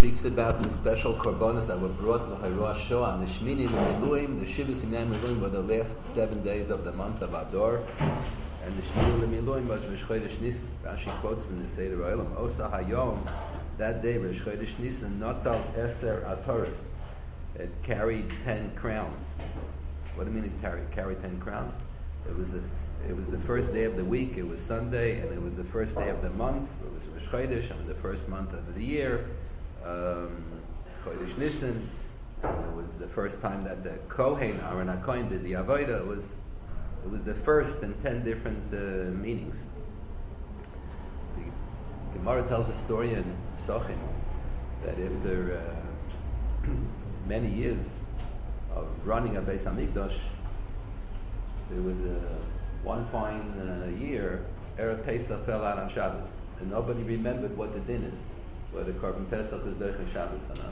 speaks about the special korbanos that were brought to Rosh Hashanah on the Shmini L'Miluim. The Shivas Yimei Miluim were the last 7 days of the month of Adar, and the Shmini L'Miluim was Rosh Chodesh Nisan. Rashi quotes from the Seder Olam, Osa Hayom, that day Rosh Chodesh Nisan, Notal Eser Ataris. It carried 10 crowns. What do you mean it carried 10 crowns? It was the first day of the week. It was Sunday, and it was the first day of the month. It was Rosh Chodesh, and the first month of the year, Chodesh Nisan. It was the first time that the Kohen, Aaron HaKohen, did the Avodah. It was the first in 10 different meanings. The Gemara tells a story in Pesachim that after many years of running a Beis Hamikdash, there was one fine year, Erev Pesach fell out on Shabbos, and nobody remembered what the din is, whether Korban Pesach is Derech Shabbos or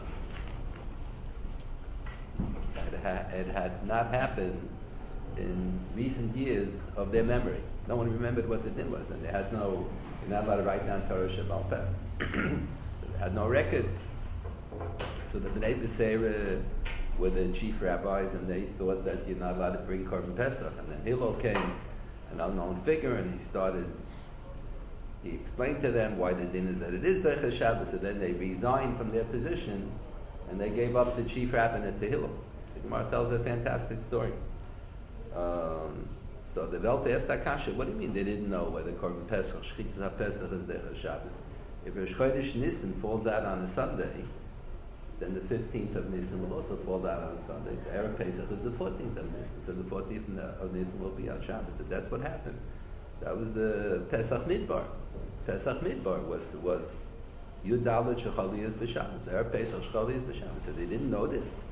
not. It had not happened in recent years of their memory. No one remembered what the din was, and you're not allowed to write down Torah Shebaal Peh. They had no records. So the Bnei B'Seira were the chief rabbis, and they thought that you're not allowed to bring Korban Pesach. And then Hillel came, an unknown figure, and he explained to them why the din is that it is Derech Shabbos. So then they resigned from their position, and they gave up the chief rabbinate to Hillel. The Gemara tells a fantastic story. So the Welt asked Akasha, what do you mean they didn't know whether Korban Pesach, Shchitzas HaPesach is Derech Shabbos? If Rosh Chodesh Nisan falls out on a Sunday, then the 15th of Nisan will also fall out on a Sunday. So Erev Pesach is the 14th of Nisan. So the 14th of Nisan will be on Shabbos. So that's what happened. That was the Pesach Midbar. Pesach Midbar was Yud Dalet Shechaliyas B'Shabbos. Erev Pesach Shechaliyas B'Shabbos. So they didn't know this.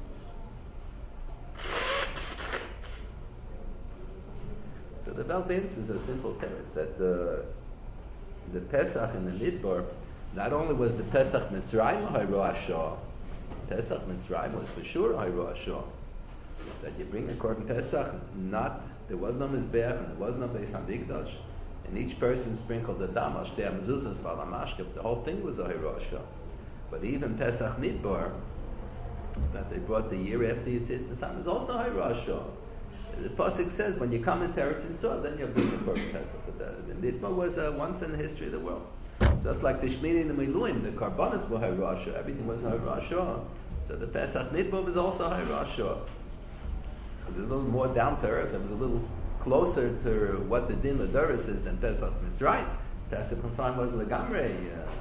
So the Welt answers a simple teretz that the Pesach in the Midbar, not only was the Pesach Mitzrayim Rosh Hashanah, Pesach Mitzrayim was for sure Rosh Hashanah. That you bring a Korban Pesach, there was no Mizbeach and there was no Beis Hamikdash, and each person sprinkled the dam al shtei mezuzos v'al hamashkef. The whole thing was Rosh Hashanah. But even Pesach Midbar, that they brought the year after Yetzias Mitzrayim, was also Rosh Hashanah. The Pasuk says, when you come into Eretz Yisrael, then you'll bring the Korban Pesach. But the Midbar was once in the history of the world. Just like the Shmini and the Miluim, the Karbanos were Rosh Hashanah, everything was Rosh Hashanah. So the Pesach Midbar was also Rosh Hashanah. It was a little more down to earth. It was a little closer to what the Din L'Doros is than Pesach Mitzrayim. Pesach Mitzrayim was Legamrei.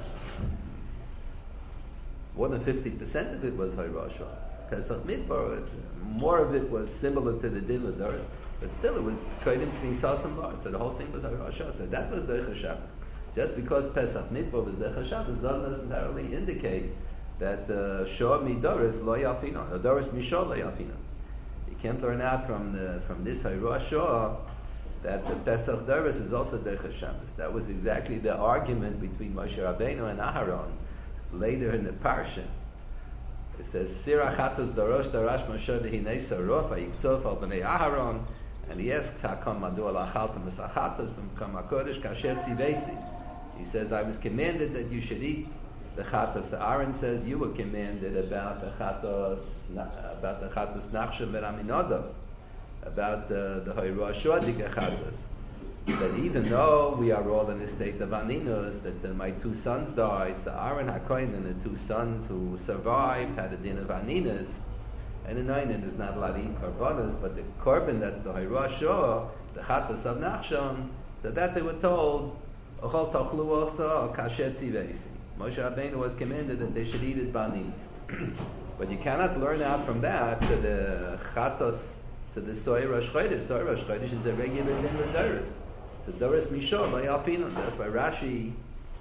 More than 50% of it was Rosh Hashanah. Pesach Midbar, more of it was similar to the Din L'Doros, but still it was Kodim Knisas and Bar. So the whole thing was Rosh Hashanah. So that was Derech Shabbos. Just because Pesach Midbar was Derech Shabbos doesn't necessarily indicate that Shoah Midoros Lo Yalfina, or Doros Mishah Lo Yalfina. You can't learn out from this Rosh Hashanah that the Pesach Doros is also Derech Shabbos. That was exactly the argument between Moshe Rabbeinu and Aharon later in the Parsha. It says, Sirach Chatos Dorosh Darash Moshe Dehinei Sarof Ha'yiktzov Al B'nei Aharon, and he asks, Hakam Madu Al Achaltam Esachatos B'mkam HaKodesh Kasher Tzivesi. He says, I was commanded that you should eat the chatos. Aaron says, you were commanded about the chatos Nachshon ben Aminadav, about the Rosh Hashanah chatos. That even though we are all in a state of aninus, that my two sons died, so Aaron HaKohen and the two sons who survived had a din of aninus, and in Einan is not allowed to eat korbanos, but the korban that's the Rosh Hashanah, the chatos of Nachshon, so that they were told, Ochol tochlu also kasher tzivesi. Moshe Rabbeinu was commanded that they should eat it baninos. But you cannot learn out from that to the chatos, to the soy Rosh Chodesh. Soy Rosh Chodesh is a regular din with Doros. The Doros Mishah by Alfinon. That's why Rashi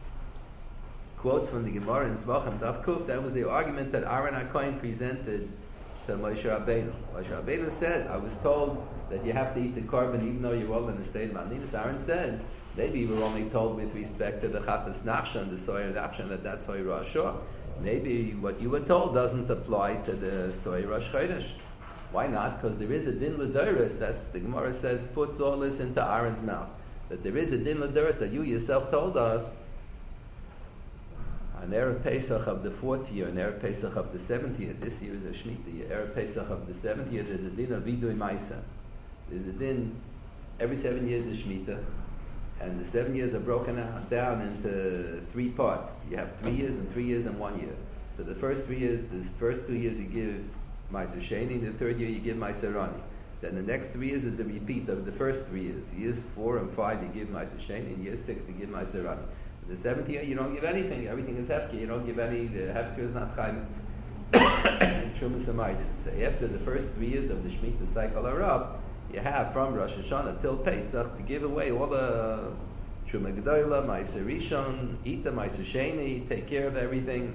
quotes from the Gemara in Zvachim Daf Kuf. That was the argument that Aaron HaKohen presented to Moshe Rabbeinu. Moshe Rabbeinu said, I was told that you have to eat the korban even though you're all in a state of aninus. Aaron said, maybe you were only told with respect to the chatas nachshon, the soyer nachshon, that's Soy Rosh Hashanah. Maybe what you were told doesn't apply to the Soy Rosh Chodesh. Why not? Because there is a din l'doros. That's the Gemara says puts all this into Aaron's mouth. That there is a din l'doros that you yourself told us On Erev Pesach of the 4th year, and Erev Pesach of the 7th year, this year is a Shemitah year. Erev Pesach of the 7th year, there's a din of Vidui Maisa. There's a din, every 7 years is Shemitah, and the 7 years are broken down into 3 parts. You have 3 years and 3 years and 1 year. So the first 3 years, the first 2 years you give Ma'aser Sheni, the 3rd year you give Ma'aser Rani. Then the next 3 years is a repeat of the first 3 years. Years 4 and 5 you give Ma'aser Sheni, and year 6 you give Ma'aser Rani. The 7th year you don't give anything. Everything is hefker. You don't give any. The hefker is not chayim. Trumas Ma'aser. So after the first 3 years of the Shemitah cycle are up, you have from Rosh Hashanah till Pesach to give away all the Truma Gedola, Ma'aser Rishon, eat the Ma'aser Sheni, take care of everything.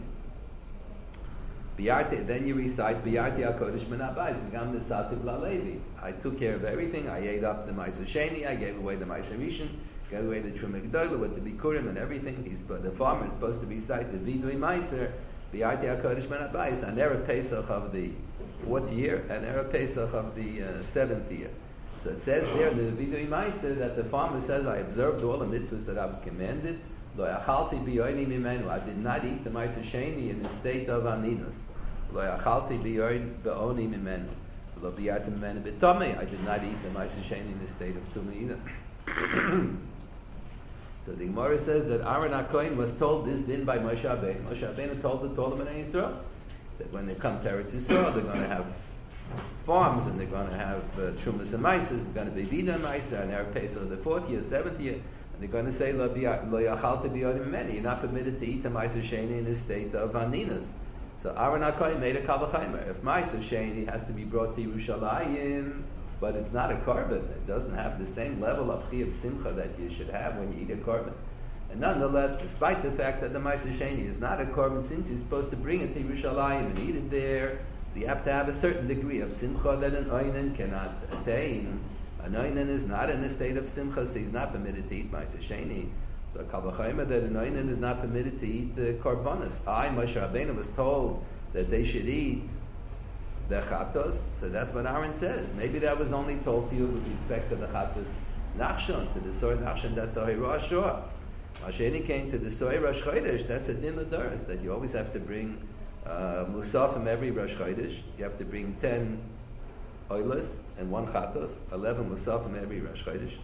Then you recite Biyarti HaKodesh Min HaBayis Gam Nisati B'Levi. I took care of everything. I ate up the Ma'aser Sheni. I gave away the Ma'aser Rishon. Gave away the Truma Gedola with the Bikurim and everything. The farmer is supposed to recite the Vidui Ma'aser Biyarti HaKodesh Min HaBayis on Erev Pesach of the 4th year and Erev Pesach of the 7th year. So it says there in the Vidui Ma'aser that the farmer says, I observed all the mitzvahs that I was commanded. Lo yachalti biyoini mimenu. I did not eat the Ma'aser Sheni in the state of aninus. Lo yachalti biyoini mimenu. Lo biyarti mimenu b'tomei. I did not eat the Ma'aser Sheni in the state of tumah either. So the Gemara says that Aaron HaKohen was told this din by Moshe Rabbeinu. Moshe Rabbeinu told the Bnei Yisrael that when they come to Eretz Yisrael, they're going to have farms and they're going to have Trumas and Maisers. They're going to be Vida Maiser and Erev Pesach the 4th year, 7th year. And they're going to say, Lo yachalta biyodim mimeni. You're not permitted to eat the Ma'aser Sheni in the state of Aninas. So Aaron HaKohen made a Kal V'chaimer. If Ma'aser Sheni has to be brought to Yerushalayim, but it's not a korban, it doesn't have the same level of chiyuv simcha that you should have when you eat a korban. And nonetheless, despite the fact that the Ma'aser Sheni is not a korban, since you're supposed to bring it to Yerushalayim and eat it there, so you have to have a certain degree of simcha that an oinen cannot attain. An oinen is not in a state of simcha, so he's not permitted to eat Ma'aser Sheni. So Kal V'chaimer that an oinen is not permitted to eat the korbanos. Moshe Rabbeinu was told that they should eat the chatos, so that's what Aaron says. Maybe that was only told to you with respect to the chatos nachshon, to the soy nachshon, that's a Rosh Hashanah. Masheni came to the soy Rosh Chodesh, that's a din l'doros, that you always have to bring musaf from every Rosh Chodesh. You have to bring 10 oilas and 1 chatos, 11 musaf from every Rosh Chodesh.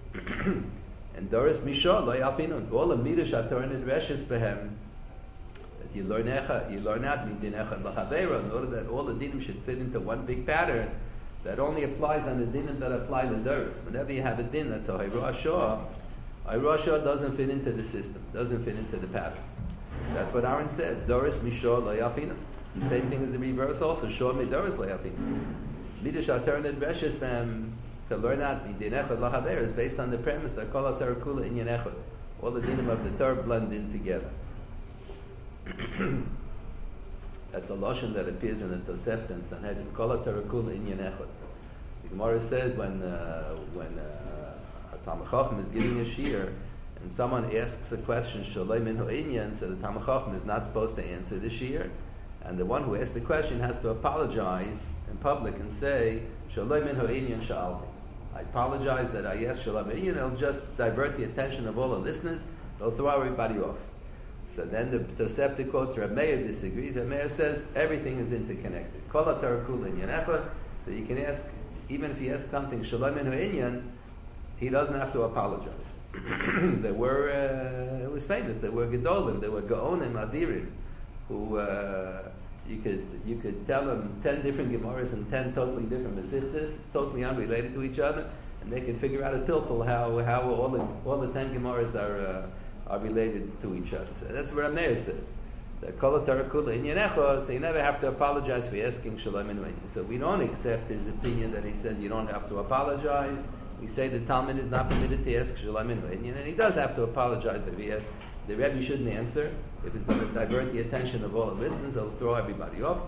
And doros mishah lo yafinun, all the midrash atorah and reshes behem. You learn out midin echad l'chaveira in order that all the dinim should fit into one big pattern that only applies on the dinim that apply the doros. Whenever you have a din that's a Rosh Hashanah doesn't fit into the system, doesn't fit into the pattern. That's what Aaron said. Doros mishor lo yafina. The same thing as the reverse also. Shor mi doros lo yafina. Midrash atorah reshes them to learn out midin echad l'chaveira is based on the premise that kol haTorah kula inyan echad. All the dinim of the Torah blend in together. That's a lashon that appears in the Tosefta and Sanhedrin. Kol haTorah kula inyan echad. The Gemara says when a Talmid Chacham is giving a shiur and someone asks a question shaloi minhu inyan, so the Talmid Chacham is not supposed to answer the shiur, and the one who asked the question has to apologize in public and say shaloi minhu inyan sha'alti. I apologize that I asked shaloi minhu inyan. It'll just divert the attention of all the listeners. It'll throw everybody off. So then the Tosefta quotes Reb Meir disagrees. Reb Meir says everything is interconnected. Kol haTorah kula inyan echad. So you can ask, even if he asks something shaloi minhu inyan, he doesn't have to apologize. There were, it was famous. There were gedolim, there were gaonim adirim, who you could tell them 10 different gemaras and 10 totally different mesichtas, totally unrelated to each other, and they could figure out a pilpul how all the 10 gemaras are related to each other. So that's what Rameir says. That kol haTorah kula inyan echad, so you never have to apologize for asking shalom minhu inyan. So we don't accept his opinion that he says you don't have to apologize. We say the Talmud is not permitted to ask shalom minhu inyan, and he does have to apologize if he asks. The Rebbe shouldn't answer. If it's going to divert the attention of all the listeners, it'll throw everybody off.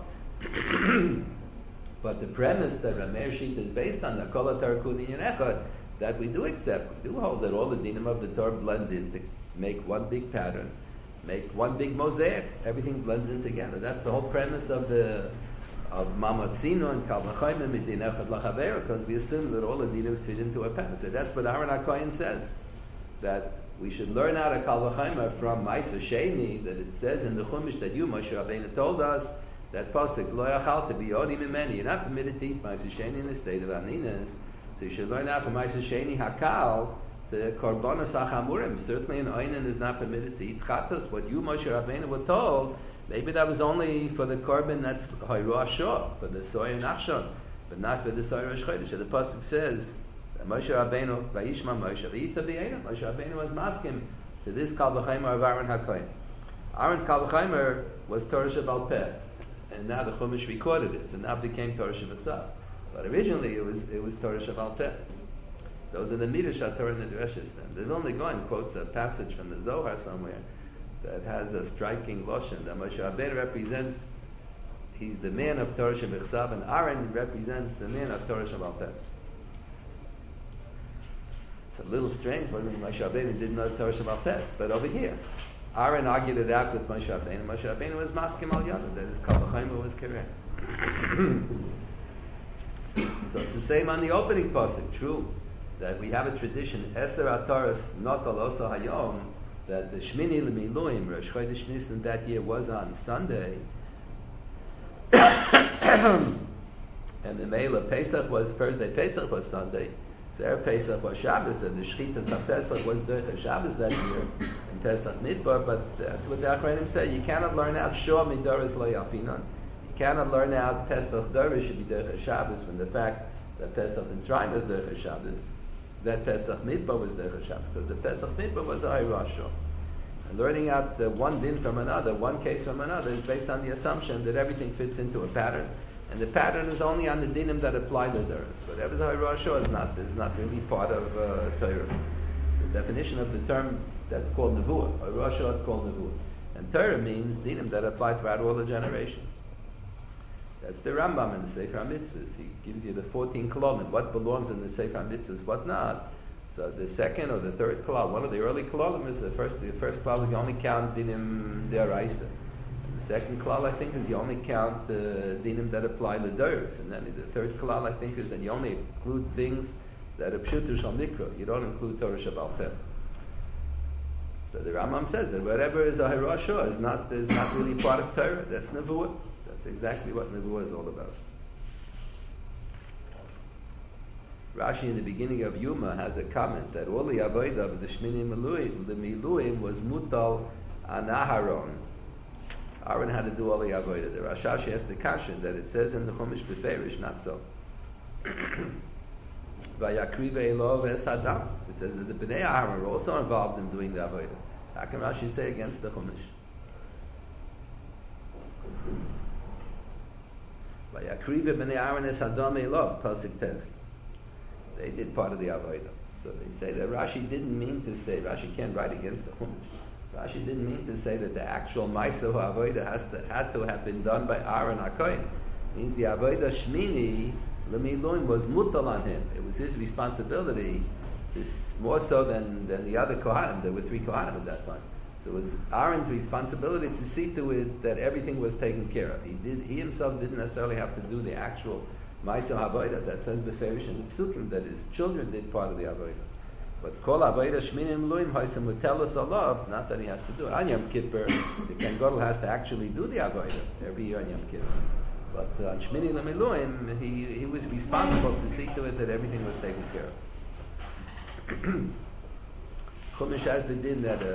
But the premise that Rameir Shita is based on, the kol haTorah kula inyan echad, that we do accept. We do hold that all the dinim of the Torah blend in to make one big pattern, make one big mosaic. Everything blends in together. That's the whole premise of Mamatzino and Kal V'chaimer midin echad l'chaveira, because we assume that all the dinim fit into a pattern. So that's what Aaron HaKohen says, that we should learn out of Kal V'Chaimer from Ma'aser Sheni that it says in the Chumash that you, Moshe Rabbeinu, told us that pasuk Lo Yachal to be Yodim Mimeni. You're not permitted to eat Ma'aser Sheni in the state of Aninas. So you should learn out from Ma'aser Sheni Hakal the Korbanos HaChamurim. Certainly an Oinen is not permitted to eat Chatos. What you, Moshe Rabbeinu, were told, maybe that was only for the Korban that's Hayru Ashor, for the Soy Nachshon, but not for the Soy Rosh Chodesh. So the pasuk says that Moshe Rabbeinu, Vayishma Moshe, V'yita B'yena, Moshe Rabbeinu was masking to this Kal V'Chaimer of Aaron HaKohen. Aaron's Kal V'Chaimer was Torah Shebal Peh, and now the Chumash recorded it, so now it became Torah Shebal. But originally it was Torah Shebal Peh. Those are the Midrash HaTorah and the Dreshis. The Vilna Gaon quotes a passage from the Zohar somewhere that has a striking lashon that Moshe Rabbeinu represents. He's the man of Torah Shebechsav, and Aaron represents the man of Torah Shebal Peh. It's a little strange. What I mean, Moshe Rabbeinu didn't know Torah Shebal Peh, but over here, Aaron argued it out with Moshe Rabbeinu. Moshe Rabbeinu was maskim al yadav that his Kal V'Chaimer was correct. So it's the same on the opening pasuk. True that we have a tradition, Eser Ataras Not Al Osa Hayom, that the Shmini L'Miluim, Rosh Chodesh Nisan that year was on Sunday, and the Mela Pesach was Thursday, Pesach was Sunday, so Erev Pesach was Shabbos, and the Shchitas HaPesach was Derech Shabbos that year, and Pesach Midbar, but that's what the Achronim say, you cannot learn out Shor Midoros Lo Yafinon. You cannot learn out Pesach Dorish should be Derech Shabbos from the fact that Pesach Mitzrayim was Derech Shabbos, that Pesach Midbar was Derech Shabbos, because the Pesach Midbar was Hayru Ashor. And learning out the one din from another, one case from another, is based on the assumption that everything fits into a pattern, and the pattern is only on the dinim that apply to Doros. Whatever's Hayru Ashor is not really part of Torah. The definition of the term that's called Nevuah, Hayru Ashor is called Nevuah. And Torah means dinim that apply throughout all the generations. That's the Rambam in the Sefer HaMitzvahs. He gives you the 14 kolalim, what belongs in the Sefer HaMitzvahs, what not. So the second or the third kolal, one of the early kolalim is the first kolal is you only count dinim deraisa. The second kolal, I think, is you only count the dinim that apply to doros. And then the third kolal, I think, is that you only include things that are pshutu shal mikra. You don't include Torah Shebal Peh. So the Rambam says that whatever is a Hayru Ashor is not really part of Torah. That's Nevuah. That's exactly what Nevuah is all about. Rashi in the beginning of Yuma has a comment that all the avodah of the Shmini Miluim was mutal on Aharon. Aaron had to do all the avodah. The Rashashi has the kasha that it says in the Chumash Beferish, not so. Vayakrive Elov es Adam. It says that the Bnei Aaron were also involved in doing the avodah. How can Rashi say against the Chumash? Vayakrive Bnei Aaron es Adam Elov, pasuk text. They did part of the avodah. So they say that Rashi didn't mean to say, Rashi can't write against the Chumash. Rashi didn't mean to say that the actual Ma'aser avodah had to have been done by Aaron HaKohen. It means the avodah Shmini L'Miluim was mutal on him. It was his responsibility, more so than the other Kohanim. There were 3 Kohanim at that time. So it was Aaron's responsibility to see to it that everything was taken care of. He himself didn't necessarily have to do the actual Ma'aser Avodah. That says Beferish in the Psukim that his children did part of the Avodah. But Kol Avodah Shmini L'Miluim Haisem Mutelas Alav, not that he has to do it. On Yom Kippur, the Kohen Gadol has to actually do the Avodah every year on Yom Kippur. But on Shmini L'Miluim, he was responsible to see to it that everything was taken care of. Chumash has the din that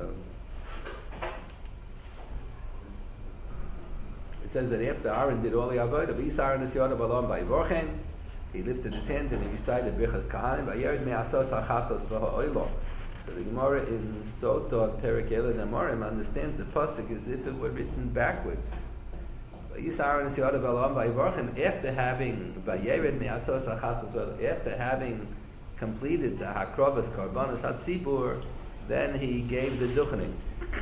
it says that after Aaron did all the avodah, V'Yisar Nes Yodav Alon V'Yivorchem, he lifted his hands and he recited Birchas Kahanim, V'Yered Me'asos HaChatos V'Ha'oilo. So the Gemara in Soto and Perek Elad Amorim understands the pasuk as if it were written backwards. V'Yisar Nes Yodav Alon V'Yivorchem, after having V'Yered Me'asos HaChatos, after having completed the Hakrovas Karbanos HaTzibur, then he gave the Duchening.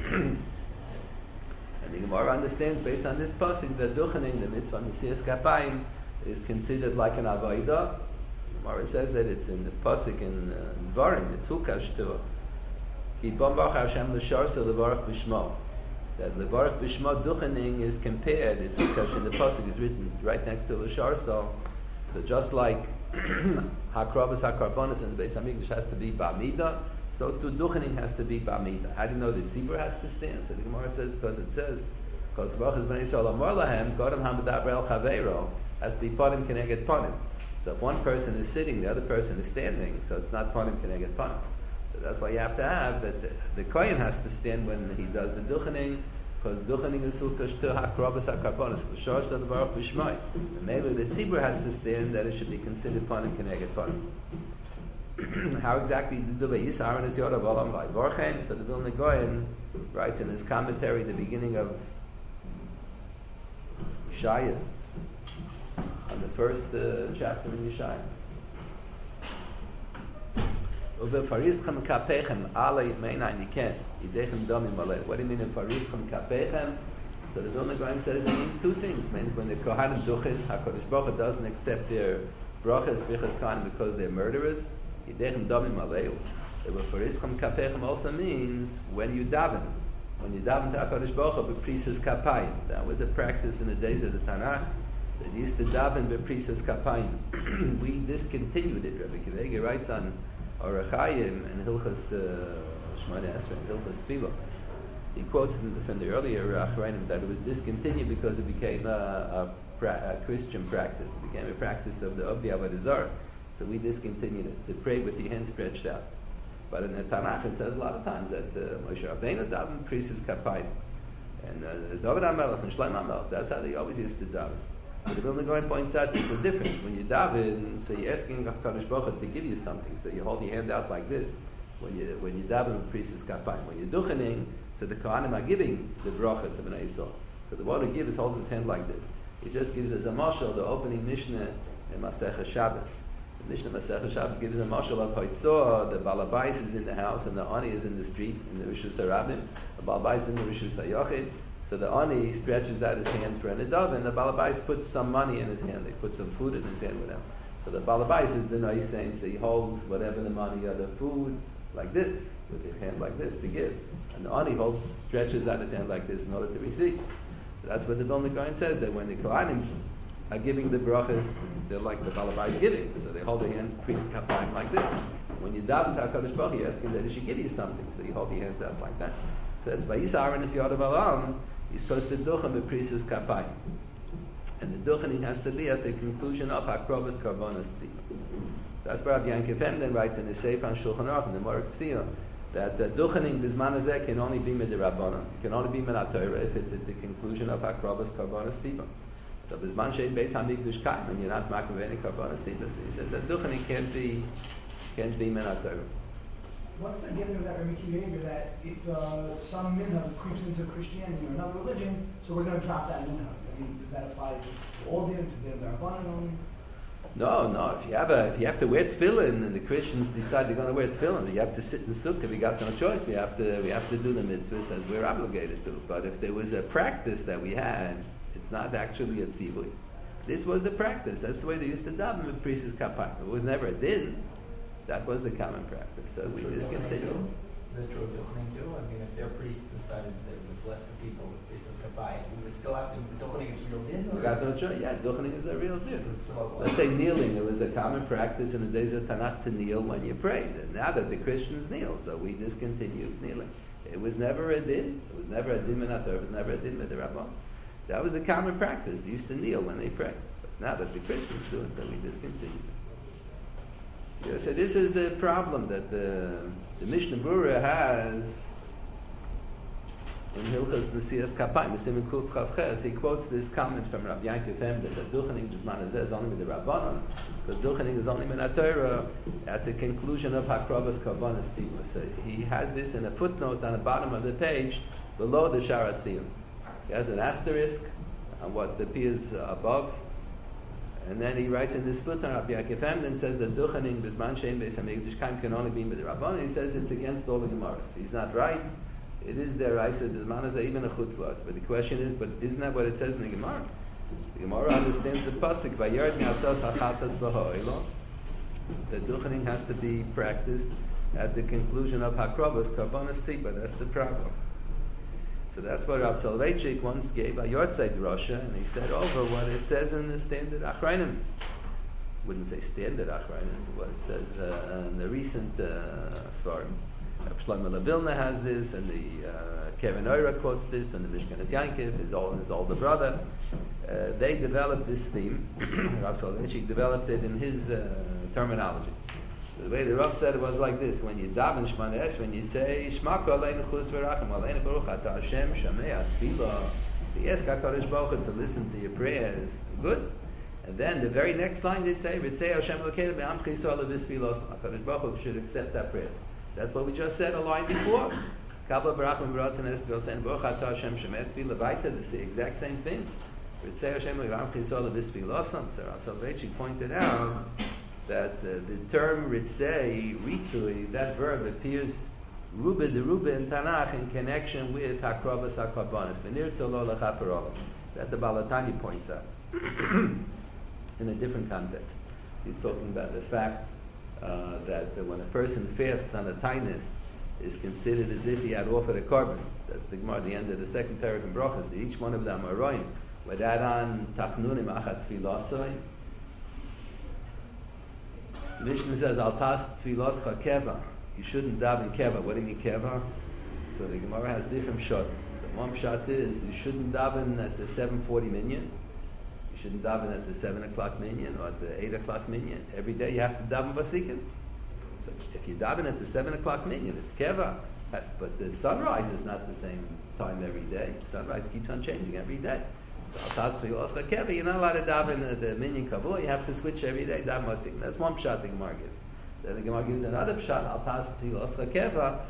And the Gemara understands, based on this pasuk, that Duchening, the mitzvah Mesias Kapayim, is considered like an avodah. The Gemara says that it's in the pasuk in Dvarim, it's Hukash to Ki Bombach Hashem L'Sharsa Levarach B'Shmo. That Levarach B'Shmo Duchening is compared, it's Hukash in the pasuk is written right next to L'Sharsa. So just like Hakravas HaKarbonis in the Beis HaMikdash has to be Ba'amida, so too duchening has to be b'amida. How do you know the tzibur has to stand? So the Gemara says, because it says, because v'achas b'nei Yisrael amar lahem, godam hamadaber el chaveiro, has to be panim keneged panim. So if one person is sitting, the other person is standing, so it's not panim keneged panim. So that's why you have to have that the kohen has to stand when he does the duchening, because duchening is sulkash to hakrobas hakarbonis v'shor the baruch b'shmai. And maybe the tzibur has to stand that it should be considered panim keneged panim. How exactly did the Yisar is Yorav Olam Vayvorchem? So the Vilna Gaon writes in his commentary, the beginning of Yeshaya, on the first chapter in Yeshaya. Uve Farischem Kapechem Ale Meinai Niken Yidechem Domim Maleh. What do you mean in Farischem Kapechem? So the Vilna Gaon says it means two things. When the Kohanim Duchin, HaKadosh Baruch Hu doesn't accept their brachas, bichas Kohanim because they're murderers. Yidechem Domim Maleh. The Farischem Kapechem also means when you daven. When you daven to HaKadosh Baruch Hu, b'prisas kapayim. That was a practice in the days of the Tanakh. They used to daven b'prisas kapayim. We discontinued it. Rabbi Kiva writes on Orach Chaim and Hilchas Shmoneh Esrei and Hilchas Tefillah. He quotes from the earlier Achronim that it was discontinued because it became a Christian practice. It became a practice of the Avodah Zarah. So we discontinued it, to pray with your hands stretched out. But in the Tanakh it says a lot of times that Moshe Rabbeinu davened prisas kapayim, and David HaMelech and Shlomo HaMelech, that's how they always used to daven. But the Vilna Gaon points out there's a difference. When you daven, so you're asking HaKadosh Baruch Hu to give you something, so you hold your hand out like this. When you daven with prisas kapayim, when you're duchening, so the Kohanim are giving the bracha to Bnei Yisrael. So the one who gives holds his hand like this. He just gives as a mashal the opening Mishnah in Masechah Shabbos. The Mishnah Masechah Shabbos gives a mashal of Hoitzah. The Balabais is in the house and the Ani is in the street in the Rishus HaRabim. The Balabais is in the Rishus HaYochid. So the Ani stretches out his hand for an Nadav, and the Balabais puts some money in his hand. They put some food in his hand with him. So the Balabais is the nice saying, so he holds whatever the money or the food like this, with his hand like this to give. And the Ani stretches out his hand like this in order to receive. So that's what the Vilna Gaon says, that when the Kohanim are giving the brachas, they're like the Balabais giving. So they hold their hands priest kapayim like this. When you daven to HaKadosh Baruch Hu, you're asking that he should give you something. So you hold your hands out like that. So that's Vayisar and Yorav Olam. He's supposed to duchen with prisas kapayim. And the duchening has to be at the conclusion of Hakrovas Karbonos Tzibur. That's why Rabbi Yankiv Emden writes in his Sefer on Shulchan Aruch in the Morek Tziyah that the duchening bisman hazeh can only be midirabbanan. It can only be min haTorah if it's at the conclusion of Hakrovas Karbonos Tzibur. So bisman shein beis hamikdash kaim, and you're not making any Karbonos Tzibur. So he says that duchening can't be min haTorah. What's the given of that Rabbi behavior that if some minhag creeps into Christianity or another religion, so we're going to drop that minhag? I mean, does that apply to all din, to din rabbanan only? No. If you have to wear tefillin, and the Christians decide they're going to wear tefillin, you have to sit in sukkah. We got no choice. We have to do the mitzvahs as we're obligated to. But if there was a practice that we had, it's not actually a tzivui. This was the practice. That's the way they used to daven with prisas kapayim. It was never a din. That was the common practice. So we discontinued. The true duchening too. I mean, if their priest decided they would bless the people with prisas kapayim, we would still have to. Duchening is real din. We got no choice. Yeah, duchening is a real din. Let's say kneeling. It was a common practice in the days of Tanakh to kneel when you prayed. And now that the Christians kneel, so we discontinued kneeling. It was never a din. It was never a din min haTorah. It was never a din midirabbanan. That was the common practice. They used to kneel when they prayed. But now that the Christians do it, so we discontinued it. Yeah, so this is the problem that the Mishnah Berurah has in Hilchas Nesias Kapayim, the Siman Kuf Chav Ches. He quotes this comment from Rabbi Yankiv Emden that duchening bisman hazeh is only with the rabbanon, because duchening is only min haTorah at the conclusion of Hakrovas Karbonos Tzibur. So he has this in a footnote on the bottom of the page below the Sha'ar HaTziyun. He has an asterisk on what appears above. And then he writes in this footnote, Rabbi Yankiv Emden says that duchening bisman shein beis hamikdash kaim can only be with the rabbanon. He says it's against all the Gemaras. He's not right. It is there. I said bisman is even a chutzlatz. But the question is, but isn't that what it says in the Gemara? The Gemara understands the pasuk vayard mi'asas hachatas v'ha'oilo. The duchening has to be practiced at the conclusion of Hakrovas Karbonos Tzibur. That's the problem. So that's what Rav Soloveitchik once gave a Yortzeit Rasha, and he said over what it says in the standard Achrayim. Wouldn't say standard Achrayim, but what it says in the recent Svarim. Shlomo Vilna has this, and the Keren Oira quotes this from the Mishkanas Yankiv, his older brother. They developed this theme. Rav Soloveitchik developed it in his terminology. The way the Rav said it was like this: when you daven Shemona Esrei, when you say Shema Kol Aleinu Chus V'Racham Aleinu Baruch Atah Hashem Shamei Tefillah, you ask HaKadosh Baruch Hu to listen to your prayers. Good. And then the very next line they say, V'tzei Hashem Elokeinu Be'am Chisol V'Sfilos. HaKadosh Baruch Hu should accept our prayers. That's what we just said a line before. Kabbalah Barachim B'Ratzon Estvil saying Baruch Atah Hashem Shemei Tefillah Vaita. It's the exact same thing. V'tzei Hashem Be'am Chisol V'Sfilosam. So Rav Soloveitchik pointed out that the term Ritzei, Ritzui, that verb appears Ruba in Tanakh in connection with Hakrovas HaKarbonis. V'nirtzo lo lechaparov. That the Balatani points out in a different context. He's talking about the fact that when a person fasts on a tainus, is considered as if he had offered a korban. That's the Gemara at the end of the second paragraph in Brachos. Each one of them are roim. With that on Tachnunim Achat Tfilasoi. Mishnah says, Al Tas Tfilascha Keva. You shouldn't daven Keva. What do you mean Keva? So the Gemara has different shot. So one shot is, you shouldn't daven at the 7:40 minyan. You shouldn't daven at the 7 o'clock minyan or at the 8 o'clock minyan. Every day you have to daven Vasikin. So if you daven at the 7 o'clock minyan, it's Keva. But the sunrise is not the same time every day. Sunrise keeps on changing every day. So Al Tas Tfilascha Keva, you're not allowed to daven at the minyan Kavua. You have to switch every day, daven Vasikin. That's one shot the Gemara gives. Then the Gemara gives another pshat, Al Tas Tfilascha Keva,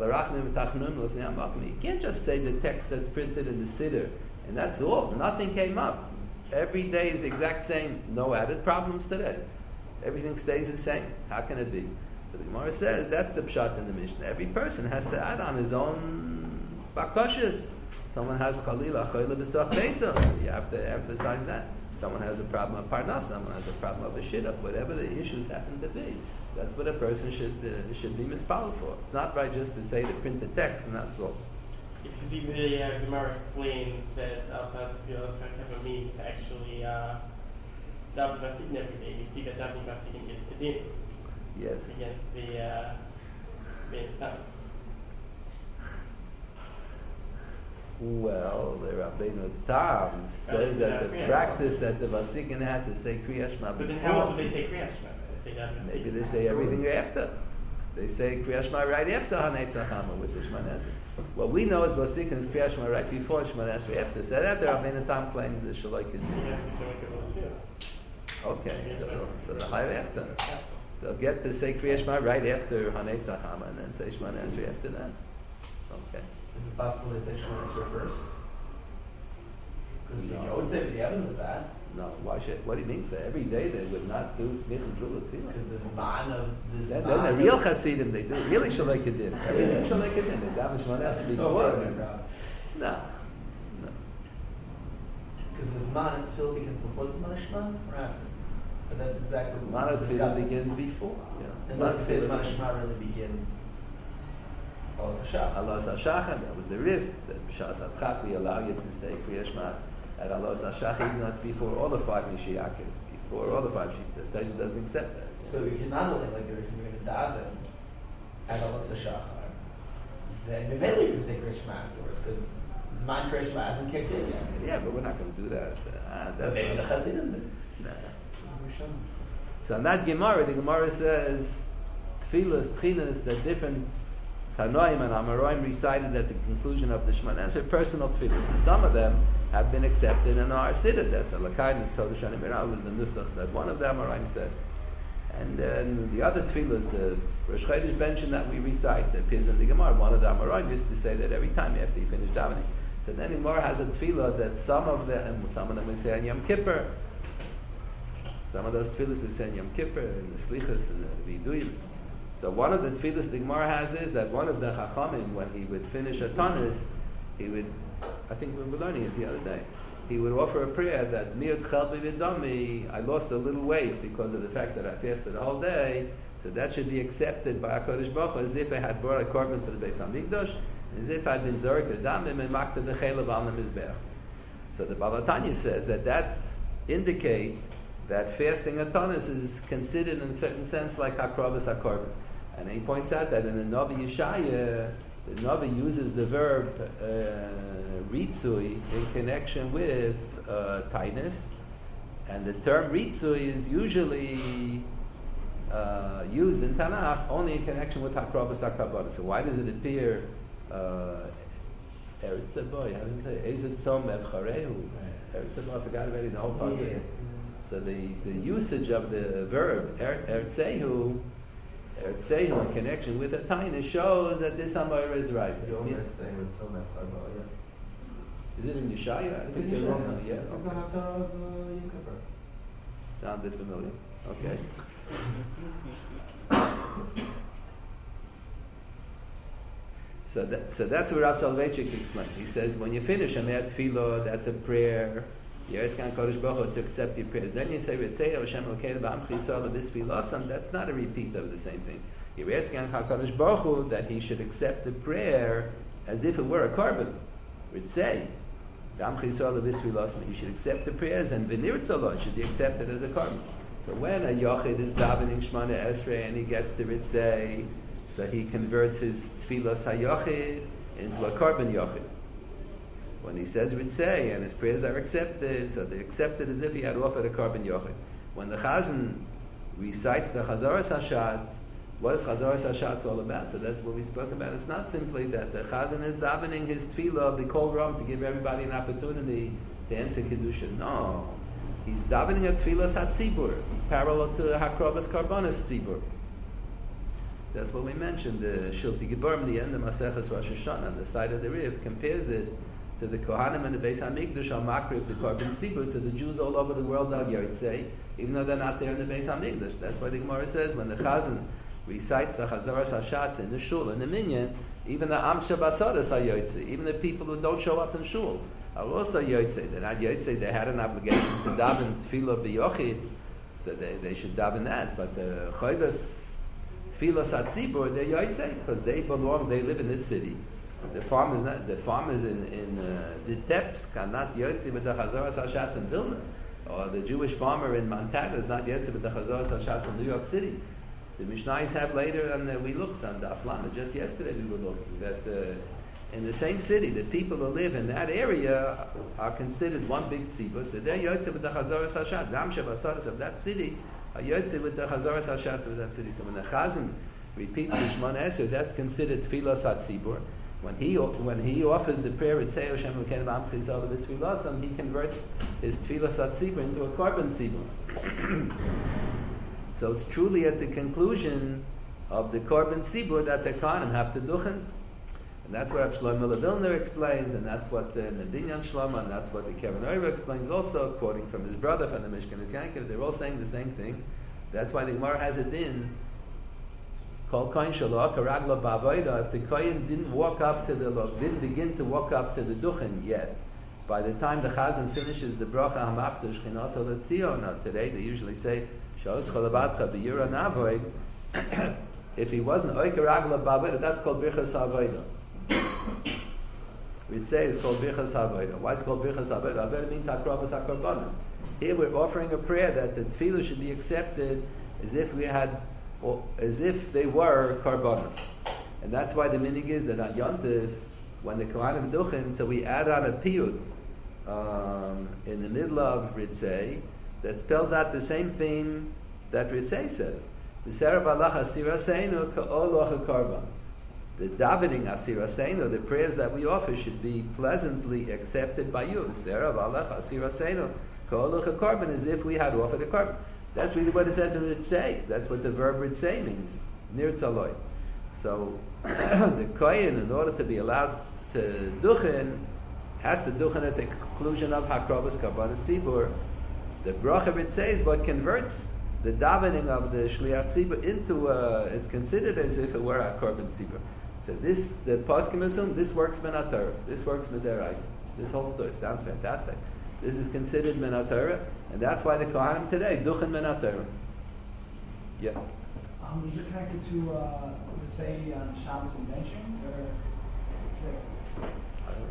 you can't just say the text that's printed in the Siddur, and that's all. Nothing came up. Every day is the exact same. No added problems today. Everything stays the same. How can it be? So the Gemara says that's the pshat in the Mishnah. Every person has to add on his own bakashas. Someone has chalila choyle b'sach beisa. You have to emphasize that. Someone has a problem of parnas. Someone has a problem of a shidduch. Whatever the issues happen to be. That's what a person should be mispalled for. It's not right just to say the printed text and that's all. Because even the Gemara explains that Al Tas Tfilascha Keva means to actually daven Vasikin every day. You see that davening Vasikin is kedin. Yes. Against the time. Well, the Rabbeinu Tam says that the practice that the Vasikin had to say Kriya Shema before. But then how often do they say Kriya Shema? Maybe they say everything after. They say Kriya Shema right after Hanei Tzachama with the Shemona Esrei. What we know is Vasikin is Kriya Shema right before Shemona Esrei after. So that the Rabbeinu Tam claims the Shalai Kedin. Okay, so the higher after. They'll get to say Kriya Shema right after Hanei Tzachama and then say Shemona Esrei after that. Okay. Is it possible to say Shemona Esrei first? Because I would say the evidence of that. No, why should? What do you mean? So every day they would not do smichas zula tefillah. Because this man of this. Then the real chasidim they do really shalei kedin. Everything shalei kedin. They daven Shemona Esrei before. No. Because the Zman of Tefillah begins before the Zman of Shema or after? But that's exactly what Zman of Tefillah begins before. Yeah. Unless you say Zman of Shema really begins. Alos HaShachar. Alos HaShachar. That was the riff. That B'shas HaPchak we allow you to say Kriya Shema at Alos HaShachar, even though it's before all the 5 Mishiyakim, before all the 5 Shita. Taisa doesn't accept that. So if you're not only like you're going to daven at Alos HaShachar, then maybe you can say Kriya Shema afterwards because Zman Kriya Shema hasn't kicked in yet. Yeah, but we're not going to do that. That's maybe the Chasidim did. Nah. So in that Gemara, the Gemara says Tefillas, Tchinas, that different Tanoim and Amoraim recited at the conclusion of the Shemona Esrei personal Tefillas, and some of them have been accepted in our Siddur. That's a Lakai Nitzal Shani Mirah was the Nusach that one of the Amoraim said. And then the other Tefillas, the Rosh Chodesh Benchen that we recite, that appears in the Gemara, one of the Amoraim used to say that every time after you finish davening. So then the Gemara has a Tefillah that some of them will say on Yom Kippur. Some of those tefillahs we say in Yom Kippur, and the Slichas, and the Viduyim. So one of the tefillahs the Gemara has is that one of the Chachamim, when he would finish a Tanis, he would, I think we were learning it the other day, he would offer a prayer that Mir Tchelbi V'Dami, I lost a little weight because of the fact that I fasted the whole day, so that should be accepted by HaKadosh Baruch Hu as if I had brought a korban for the Beis HaMikdash, as if I'd been Zorik V'Damim and Makta D'Chelev Al Mizbeach. So the Balatanya says that indicates that fasting a tanis is considered in a certain sense like hakrovas hakorban. And he points out that in the Navi Yeshaya, the Navi uses the verb ritzui in connection with tainus, and the term ritzui is usually used in Tanakh only in connection with Hakrabas HaKabbana. So why does it appear Eretz Boy? How does it say? Ezet Tzom Evcharehu. Eretz Boy, I forgot already the whole passage. So the usage of the verb Eretzehu in connection with a taina shows that this Amora is right. Is it in Yeshaya? I think they're wrong. Yeah. Sounded familiar. Okay. So that's what Rav Soloveitchik explained. He says when you finish a Mer Tefillah, that's a prayer. You ask Kodesh Baruch Hu to accept your prayers. Then you say Ritzei Hashem Elokeinu B'Amchi Yisrael B'Sfilasam. That's not a repeat of the same thing. You're asking Kodesh Baruch Hu that he should accept the prayer as if it were a korban. Ritzei B'Amchi Yisrael B'Sfilasam. He should accept the prayers, and V'Nirtzalot should be accepted as a korban. So when a Yochid is davening Shemona Esrei and he gets to Ritzei, so he converts his Tfilas HaYochid into a korban Yochid. When he says Ritzei and his prayers are accepted, so they're accepted as if he had offered a korban Yochid. When the Chazan recites the Chazaras HaShatz, what is Chazaras HaShatz all about? So that's what we spoke about. It's not simply that the Chazan is davening his Tfilah of the Kol Ram to give everybody an opportunity to answer Kedusha. No. He's davening a Tfilas HaTzibur, parallel to Hakrabas Karbanas Tzibur. That's what we mentioned. The Shilti Geburim, the end of Maseches Rosh Hashanah, on the side of the Riv, compares it to the Kohanim and the Beis HaMikdash al Makriv, the Korban Tzibur. So the Jews all over the world are Yotzei, even though they're not there in the Beis HaMikdash. That's why the Gemara says when the Chazan recites the Chazaras HaShatz in the Shul, in the Minyan, even the Am Shabbasadas are Yotzei, even the people who don't show up in Shul are also Yotzei. They're not Yotzei, they had an obligation to daven Tfilah B'Yochid, so they should daven that. But the Choybas Tfilas HaTzibur, they're Yotzei, because they live in this city. The farmers in Vitebsk are not Yotzei with the Chazaras HaShatz in Vilna, or the Jewish farmer in Montana is not Yotzei with the Chazaras HaShatz in New York City. The Mishnayos have later, and we looked on Daf Lamed just yesterday. We were looking that in the same city, the people who live in that area are considered one big tzibur. So they're Yotzei with the Chazaras HaShatz. The Am Shabbasadas of that city are Yotzei with the Chazaras HaShatz of that city. So when the Chazan repeats the Shemona Esrei, that's considered Tfilas HaTzibur. When he offers the prayer, Ritzei Hashem Elokeinu B'Amchi Yisrael B'Sfilasam, he converts his Tfilas HaTzibur into a korban tzibur. So it's truly at the conclusion of the korban tzibur that the Kohanim have to duchen. And that's what Shlomo Vilner explains, and that's what the Binyan Shlomo, and that's what the Keren Orah explains also, quoting from his brother from the Mishkanis Yankov. They're all saying the same thing. That's why the Gemara has it in Kol Kohen Shelo Karagla Ba'avoda. If the Kohen didn't begin to walk up to the duchen yet, by the time the Chazan finishes the bracha Hamachzor Shchinaso L'Tzion, now today they usually say Shos Cholavatcha B'Yura Navoid. If he wasn't Oike Ragla Ba'avoda, that's called Birchas Havoda. We'd say it's called Birchas Havoda. Why is it called Birchas Havoda? Havoda means Hakrabas HaKarbanos. Here we're offering a prayer that the Tefillah should be accepted as if they were Karbanos. And that's why the minig is that on Yontif, when the Kohanim duchen, so we add on a piyut in the middle of Ritzei that spells out the same thing that Ritzei says. The davening asiraseinu, the prayers that we offer, should be pleasantly accepted by you. As if we had offered a korban. That's really what it says in Ritzei. That's what the verb Ritzei means. Nirtzaloi. So the Kohen, in order to be allowed to duchen, has to duchen at the conclusion of Hakrabas Karbanas Tzibur. The bracha Ritzei is what converts the davening of the Shliach Tzibur into it's considered as if it were a korban tzibur. So the poskim assume this works min haTorah, this works min derais. This whole story sounds fantastic. This is considered min haTorah, and that's why the Kohanim today duchen min haTorah. Yeah. Is it connected to let's say Shabbos invention, or is it? I don't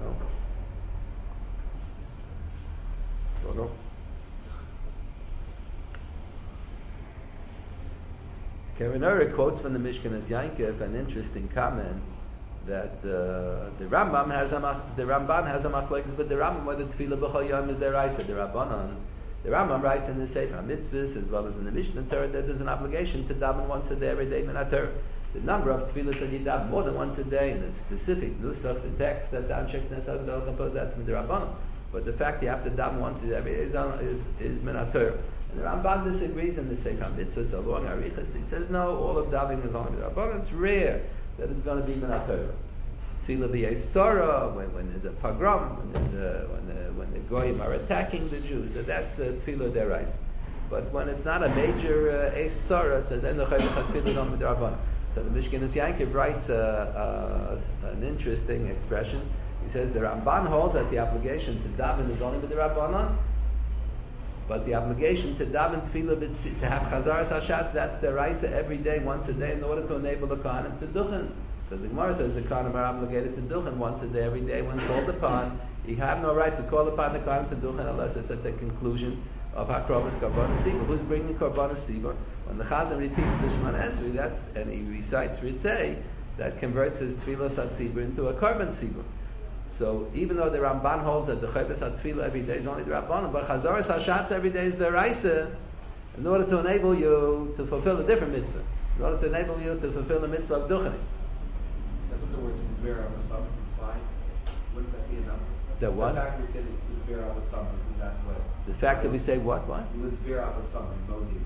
know. Karen Ura quotes from the Mishkanas Yankov an interesting comment that the Rambam has a machlekes, but the Rambam whether tefillah b'chol yom is deraisa, the Rabbanon. The Rambam writes in the Sefer HaMitzvahs as well as in the Mishnah Torah that there's an obligation to daven once a day, every day min haTorah. The number of tefillahs that you daven more than once a day, and the specific nusach, the text that Dan Shek Nesach Dal compose, that's min Rabbanon. But the fact you have to daven once a day every day is min haTorah. And the Rambam disagrees in the Sefer HaMitzvahs along Arichas. He says no, all of davening is only min Rabbanon. It's rare that it's going to be min haTorah. Tefillah b'Yisara, when there's a pogrom, when the goyim are attacking the Jews, so that's tefillah deraisa. But when it's not a major eis tzara, so then the chayvus hatefillah is on midrabanan. So the Mishkanas Yankov writes an interesting expression. He says the Ramban holds that the obligation to daven is only midrabanan, but the obligation to daven tefillah to have chazaras hashatz, that's deraisa every day, once a day, in order to enable the kohanim to duchen. Because the Gemara says the Kohanim are obligated to duchen once a day, every day, when called upon. You have no right to call upon the Kohanim to duchen unless it's at the conclusion of Hakrovas Karbanas Sibur. Who's bringing Karbanas Sibur? When the Chazan repeats the Shemana Esrei, and he recites Ritzei, that converts his Tefillah Satzibur into a Karban Sibur. So even though the Ramban holds that the Chayvus HaTefillah every day is only the Rabbanon, but Chazaras HaShatz every day is the Raisa, in order to enable you to fulfill a different mitzvah, in order to enable you to fulfill the mitzvah of duchening. That's what the words Vera of a sub imply. Wouldn't that be enough? The what? The fact we say that Vera of a sub isn't that what? The fact that we say what? Vera of a sub in Modim.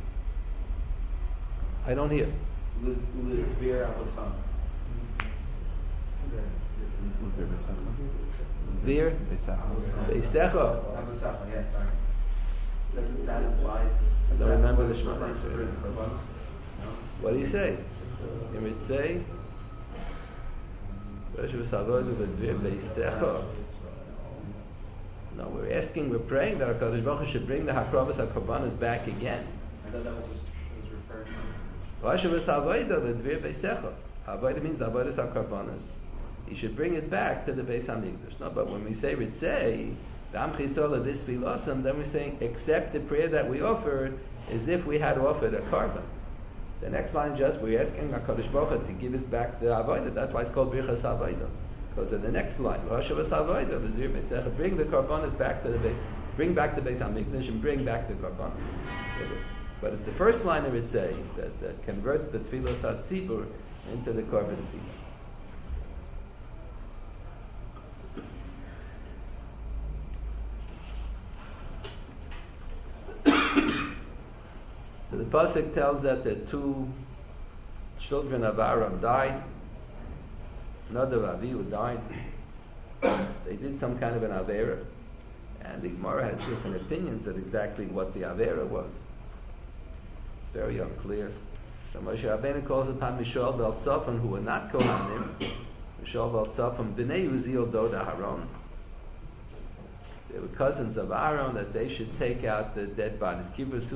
I don't hear. Vera of a sub. Vir? Beisecha. Yeah, sorry. Doesn't that imply? I don't remember the Shemana Esrei. No? What do you say? You would say? No, we're asking, we're praying that our Kadosh Baruch Hu should bring the Hakravas HaKorbanos back again. I thought that was referred to. Vashavas Havodah, the Dvir Beisecha. Havodah means Avodas HaKorbanos. You should bring it back to the Beis HaMikdash. No, but when we say Ritzei, V'am Chisol Avis Vilosam, then we're saying, accept the prayer that we offered as if we had offered a korban. The next line just, we're asking HaKadosh Baruch Hu to give us back the Avodah. That's why it's called Birchas Avodah. Because in the next line, Vashavas Avodah, the Dvir Beisecha, bring the korbanos back to the Beis, bring back the Beis HaMikdash and bring back the korbanos. But it's the first line of Ritzei that converts the Tefillah Satzibur into the korban Sibur. So the pasuk tells that the two children of Aaron died. Nadav Avihu died. They did some kind of an avera, and the Gemara has different opinions of exactly what the avera was. Very unclear. So Moshe Rabbeinu calls upon Mishal Bel Tzafon, who were not Kohanim. Mishal Bel Tzafon Bnei Uziel Dod Aharon. They were cousins of Aaron, that they should take out the dead bodies. Because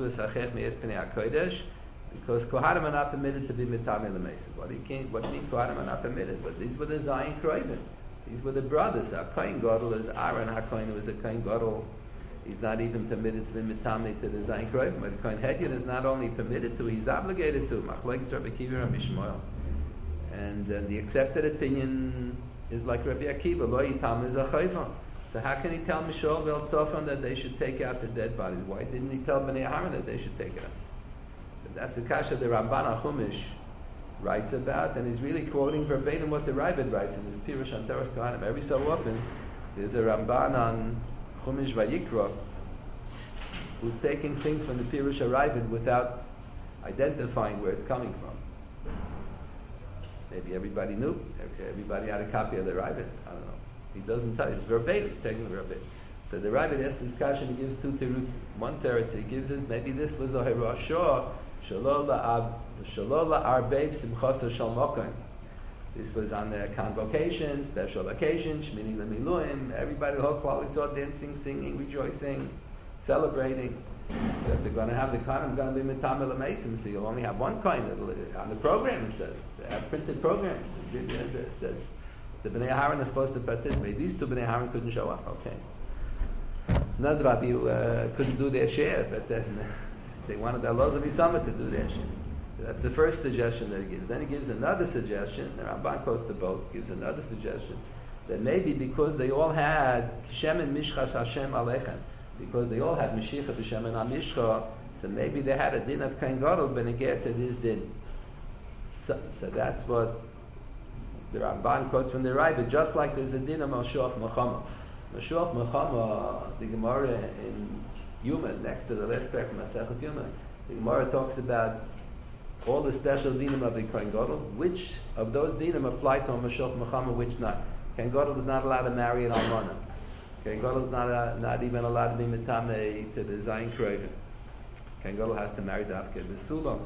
Kohanim are not permitted to be mitame l'meis. What do you mean Kohanim are not permitted? But these were the Zayin Kroivim. These were the brothers. HaKohen Gadol is Aaron. HaKohen who was a Kohen Gadol. He's not even permitted to be mitame to the Zayin Kroivim. But the Kohen Hedyon is not only permitted to, he's obligated to. Machlekes Rabbi Akiva and Rabbi Shmuel. And the accepted opinion is like Rabbi Akiva. Lo yitam is a chayva. So how can he tell Mishal Bel Tzafon that they should take out the dead bodies? Why didn't he tell Bnei Aharon that they should take it out? But that's the kasha the Ramban HaChumash writes about, and he's really quoting verbatim what the Ravid writes in his Pirush on Toras Kohanim. Every so often, there's a Ramban on Chumash Vayikra who's taking things from the Pirush Ravid without identifying where it's coming from. Maybe everybody knew. Everybody had a copy of the Ravid. I don't know. He doesn't tell you. It's verbatim, taking verbatim. So the Ravid asks this kasha and he gives two teruts. One teretz he gives is maybe this was a Hirashah Shalol la'arbev simchasa shal mokim. This was on the convocation, special occasions, shmini lemiluim. Everybody, the whole crowd, we saw dancing, singing, rejoicing, celebrating. So if they're going to have the kohen, going to be mitamel l'meisim. So you'll only have one kohen on the program. It says they have printed program. It says the Bnei Aharon are supposed to participate. These two Bnei Aharon couldn't show up. Okay. None of you couldn't do their share, but then they wanted the laws of Isama to do their share. That's the first suggestion that he gives. Then he gives another suggestion. The Ramban quotes the both. Gives another suggestion that maybe because they all had Shemen Mishchas Hashem Alechem, because they all had Mashiach b'Shemen HaMishcha, so maybe they had a din of Kain Gadol beneged to this din. So that's what the Ramban quotes from the Rebbe. Just like there's a din of Mashuach Mechama. Mashuach Mechama, the Gemara in Yuma, next to the last parak from Maseches Yuma, the Gemara talks about all the special dinim of the Kohen Gadol. Which of those dinim apply to a Mashuach Mechama, which not? Kohen Gadol is not allowed to marry an almana. Kohen Gadol is not even allowed to be metamei to the Zayin Kroven. Kohen Gadol has to marry Dafke B'Sulam.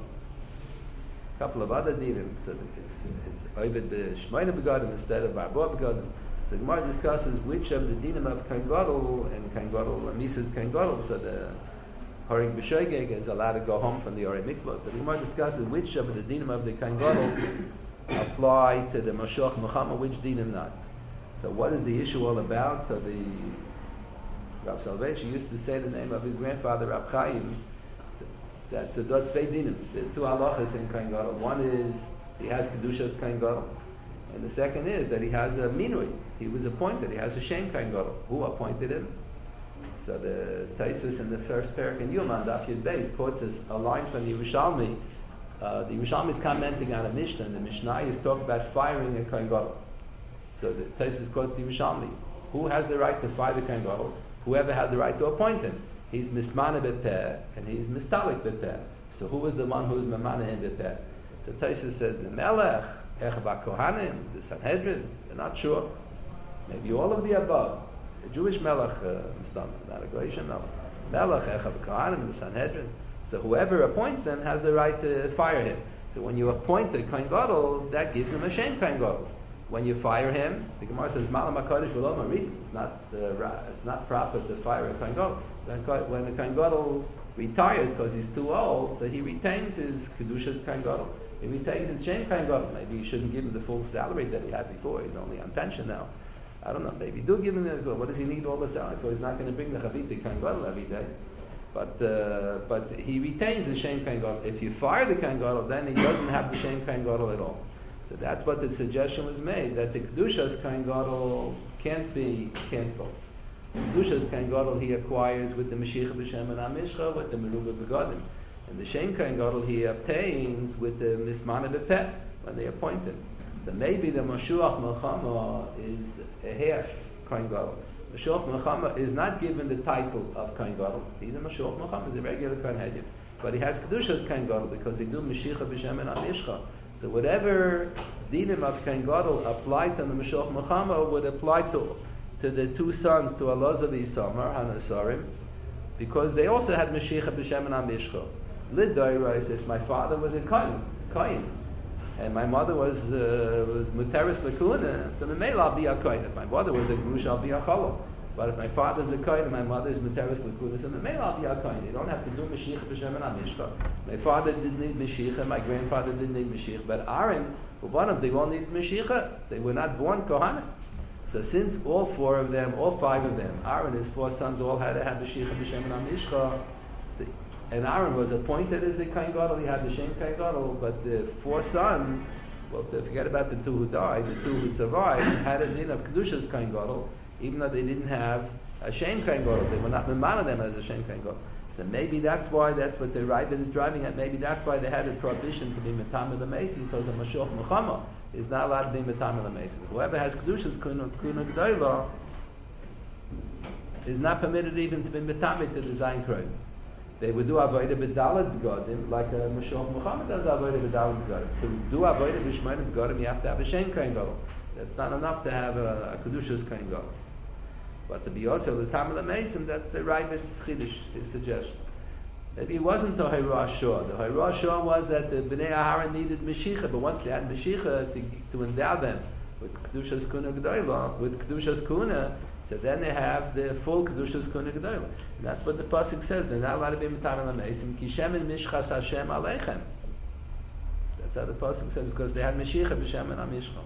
A couple of other dinim. So it's Ovid the Shmoyne Begadim instead of Barbo Begadim. So the Gemara discusses which of the dinim of Kohen Gadol and Kohen Gadol, Mises Kohen Gadol, so the Harig B'Shoigeg is allowed to go home from the Orei Mikvot. So the Gemara discusses which of the dinim of the Kohen Gadol apply to the Mashuach Mechama, which dinim not. So what is the issue all about? So the Rav Soloveitch used to say the name of his grandfather, Rab Chaim. That's the Zwei dinim, the two halachas in Kohen Gadol. One is he has Kedushas Kohen Gadol, and the second is that he has a minui. He was appointed. He has a Shem Kohen Gadol. Who appointed him? So the Taisus in the first parak in Yom Daf Yud Beis quotes us a line from the Yerushalmi. The Yerushalmi is commenting on a Mishnah, and the Mishnah is talking about firing a Kohen Gadol. So the Taisus quotes the Yerushalmi. Who has the right to fire the Kohen Gadol? Whoever had the right to appoint him. He's mismana b'peh, and he's mistalik b'peh. So who was the one who was mamana him b'peh? So Taisus says the Melech, Echba Kohanim, the Sanhedrin. They're not sure. Maybe all of the above. A Jewish Melech, not a Galatian Melech. Melech, Echab Kohanim, the Sanhedrin. So whoever appoints him has the right to fire him. So when you appoint a Kohen Gadol, that gives him a Shem Kohen Gadol. When you fire him, the Gemara says, Malam HaKadosh v'lo marid. It's not proper to fire a Kohen Gadol. When the Kohen Gadol retires because he's too old, so he retains his Kedushas Kohen Gadol. He retains his Shem Kohen Gadol. Maybe you shouldn't give him the full salary that he had before. He's only on pension now. I don't know. Maybe do give him as well. What does he need all the salary for? He's not going to bring the Chavit to Kohen Gadol every day. But he retains the Shem Kohen Gadol. If you fire the Kohen Gadol, then he doesn't have the Shem Kohen Gadol at all. So that's what the suggestion was made, that the Kedushas Kohen Gadol can't be cancelled. The Kedushas Kohen Gadol he acquires with the Mashiach b'Shemen HaMishcha, with the Meruba Begadim. And the Shem Kohen Gadol he obtains with the Mismana B'Peh, when they appoint him. So maybe the Mashuach Melchama is a half Kohen Gadol. Mashuach Melchama is not given the title of Kohen Gadol. He's a Mashuach Melchama, he's a regular Kohen Hedyon. But he has Kedushas Kohen Gadol because he do Mashiach b'Shemen HaMishcha. So whatever dinim of Kohen Gadol applied to the Mashuach Melchama would apply to the two sons, to Elazar v'Isamar, Hanasarim, because they also had Mashiach b'Shemen HaMishcha. L'dayrais, if my father was a Kohen, and my mother was Muteris L'Kuna, so Memela I'll be a Kohen. If my mother was a Grush, I'll be a Chalal. But if my father's a Kohen and my mother is Muteris L'Kuna, so Memela I'll be a Kohen. You don't have to do Mashiach b'Shemen HaMishcha. My father didn't need Mashiach, my grandfather didn't need Mashiach, but Aaron, one of them, all needed Mashiach. They were not born Kohanim. So since all five of them, Aaron, his four sons, all had to have Mashiach b'Shemen HaMishcha, and Aaron was appointed as the Kohen Gadol, he had the Shem Kohen Gadol, but the four sons, well, to forget about the two who died, the two who survived, had a din of Kedushas Kohen Gadol, even though they didn't have a Shem Kohen Gadol. They were not memana them as a Shem Kohen Gadol. So maybe that's why, that's what the Raider is driving at, maybe that's why they had a prohibition to be Metamel HaMesim, because the Mashuach Melchama is not allowed to be Metamel HaMesim. Whoever has Kedushas Kuna G'dayla is not permitted even to be Metamel to the Zayin Kroven. They would do avodah b'dalad begadim, like a Mashiach Muhammad does avodah b'dalad begadim. To do avodah b'shmein begadim, you have to have a Shem Kohen Gadol. That's not enough to have a Kedushas Kohen Gadol. But to be also the Tamil HaMesim, that's the right, that's Chiddush, his suggestion. Maybe it wasn't the Hayrah Shor. The Hayrah Shor was that the Bnei Aharon needed Mashiach, but once they had Mashiach to endow them with Kedushas Kuna G'dayla, with Kedushas Kuna, so then they have the full Kedushas Kuna G'dayla. And that's what the Pasuk says. They're not allowed to be Metamel HaMesim, Ki Shemen Mishchas Hashem Aleichem. That's how the Pasuk says, because they had Mashiach b'Shemen HaMishcha.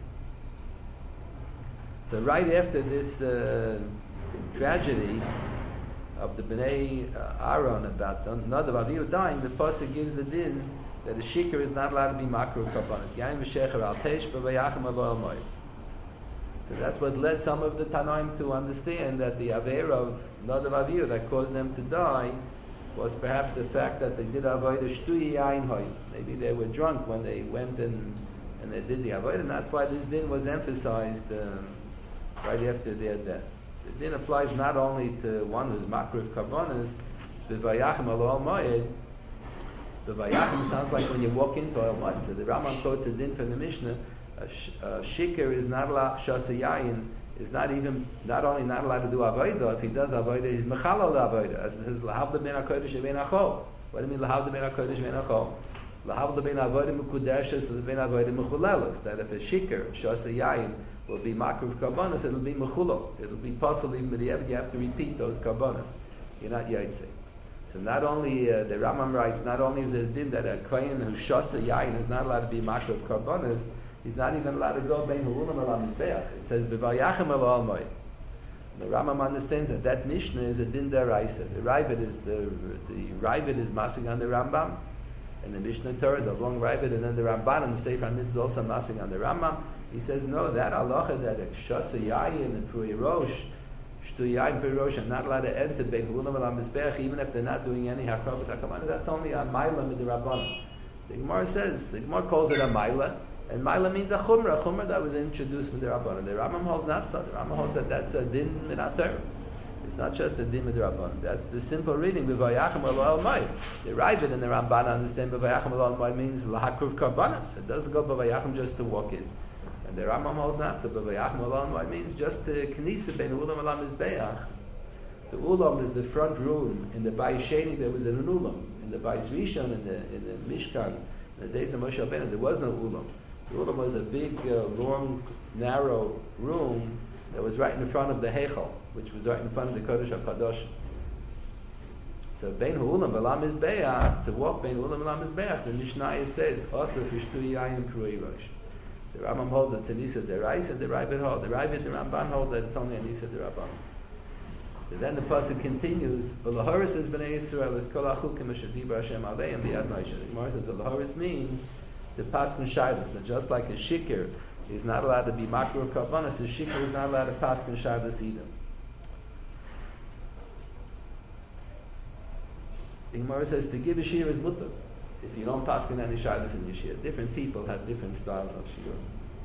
So right after this tragedy of the Bnei Aaron about Nadav Avihu dying, the Pasuk gives the din that a shikr is not allowed to be makruv karbanis. Yain v'shecher al peish b'vayachim alo al moed. So that's what led some of the Tanaim to understand that the aver of Nadav Avir that caused them to die was perhaps the fact that they did avodah shtui yain hoy. Maybe they were drunk when they went and they did the avodah, and that's why this din was emphasized right after their death. The din applies not only to one who's makruv karbanis, b'vayachim alo al moed. The Vayachim sounds like when you walk into Oil Mud. So the Rambam quotes a din from the Mishnah. Shikr is not allowed, Shasa Yayin is not only not allowed to do Avodah, if he does Avodah, he's Mechalal Avodah. As it says, Lahavda ben HaKodesh ben Achol. What do you mean, Lahavda ben HaKodesh ben Achol? Lahavda ben Avodah Mekudeshes, and ben Avodah Mechulelos. That if a Shikr, Shasa Yayin, will be Makruv Karbonos, it'll be Mechulal. It'll be possible, even you have to repeat those Karbonos. You're not Yaitse. So not only, the Rambam writes, not only is it a din that a kohen who shasa yayin is not allowed to be makruv karbonos, he's not even allowed to go bein ha'ulam al mizbeach. It says b'vayachem al almoy. The Rambam understands that Mishnah is a din deraisa. The Ravid is masing on the Rambam, and the Mishnah Torah, the long Ravid, and then the Ramban and the Sefer HaMitzvah is also masing on the Rambam. He says no, that halacha that a shasa yayin and puri rosh. Shtuyayin Pirosh are not allowed to enter Beit Hulam al Mizbeach even if they're not doing any Hakravas HaKavanah. That's only a Maila with the Rabbanim. The Gemara says, the Gemara calls it a Maila, and Maila means a Chumrah that was introduced with the Rabbanim. The Rambam holds not so. The Rambam holds that that's a Din Minat Torah. It's not just a Din with the Rabbanim. That's the simple reading, B'vayachim al Moed. The Ravid and the Ramban understand B'vayachim al Moed means Lahakruv Karbanas. It doesn't go B'vayachim just to walk in. The Rambam holds not so, but Vayachim Olam means just to Knisa Ben Ulam Alam Mizbeach. The Ulam is the front room. In the Bayis Sheni there was an Ulam. In the Bayis Rishon, in the Mishkan, in the days of Moshe Rabbeinu, there was no Ulam. The Ulam was a big, long, narrow room that was right in front of the Heichal, which was right in front of the Kodesh HaKadosh. So Ben Ulam Alam Mizbeach, to walk Ben Ulam Alam Mizbeach, the Mishnah says, Osef Yishtu Yayin Prui Rosh. The Rambam holds it's a Nisa Derais, and the Ravid holds. The Ravid, the Ramban hold that it's only a Nisa Derabban. So then the pasuk continues. V'lahoris is b'nei Yisrael is kol achukim ashadiba Hashem aleim b'yad Moshe. The Gemara says the lahoris means the pasuk shaylas. That just like a shikr is not allowed to be makruv karbanos, the shikr is not allowed to pasuk shaylas either. The Gemara says to give a shir is mutter. If you don't pass in any shaylas in Yeshia, different people have different styles of shir.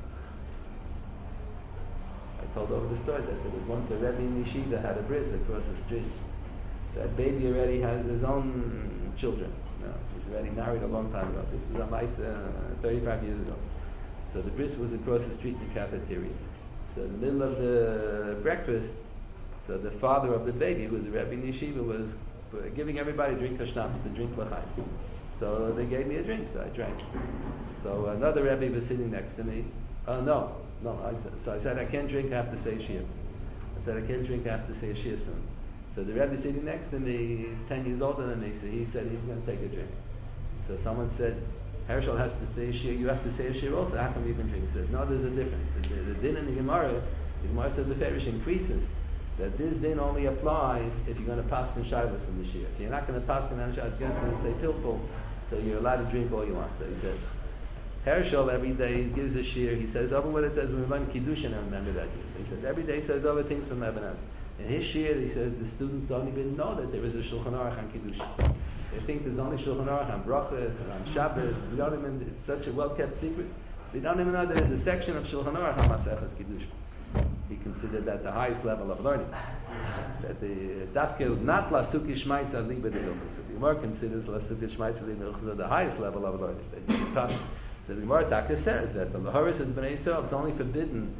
I told over the story that there was once a Rebbe in Yeshiva had a bris across the street. That baby already has his own children. No, he's already married a long time ago. This was a mice 35 years ago. So the bris was across the street in the cafeteria. So in the middle of the breakfast, so the father of the baby, who was a Rebbe in Yeshiva, was giving everybody a drink of schnapps, to drink l'chaim. So they gave me a drink, so I drank. So another Rebbe was sitting next to me. No. I said, I can't drink, I have to say a shir. I said, I can't drink, I have to say a shir soon. So the Rebbe sitting next to me, he's 10 years older than me, so he said he's going to take a drink. So someone said, Herschel has to say a shir, you have to say a shir also, how come you can drink? He said, no, there's a difference. The din in the Gemara said the Ferish increases. That this din only applies if you're going to pass in shaylas in the shir. If you're not going to pass in shaylas, you're just going to say pilpul, so you're allowed to drink all you want. So he says, Herschel every day he gives a shir. He says over what it says when we learn kiddushin. I remember that. So he says every day he says other things from Eben Ezra. In his shir, he says the students don't even know that there is a Shulchan Aruch on kiddushin. They think there's only Shulchan Aruch on brachas and on Shabbos. We don't even. It's such a well-kept secret. We don't even know there is a section of Shulchan Aruch on Maseches Kiddushin. He considered that the highest level of learning. That the dafkel not lasuki shmaitza liba de hilchos. The Gemara considers lasuki shmaitza liba de hilchos the highest level of learning. So the Gemara Taka says that the lahoris has been Yisrael. It's only forbidden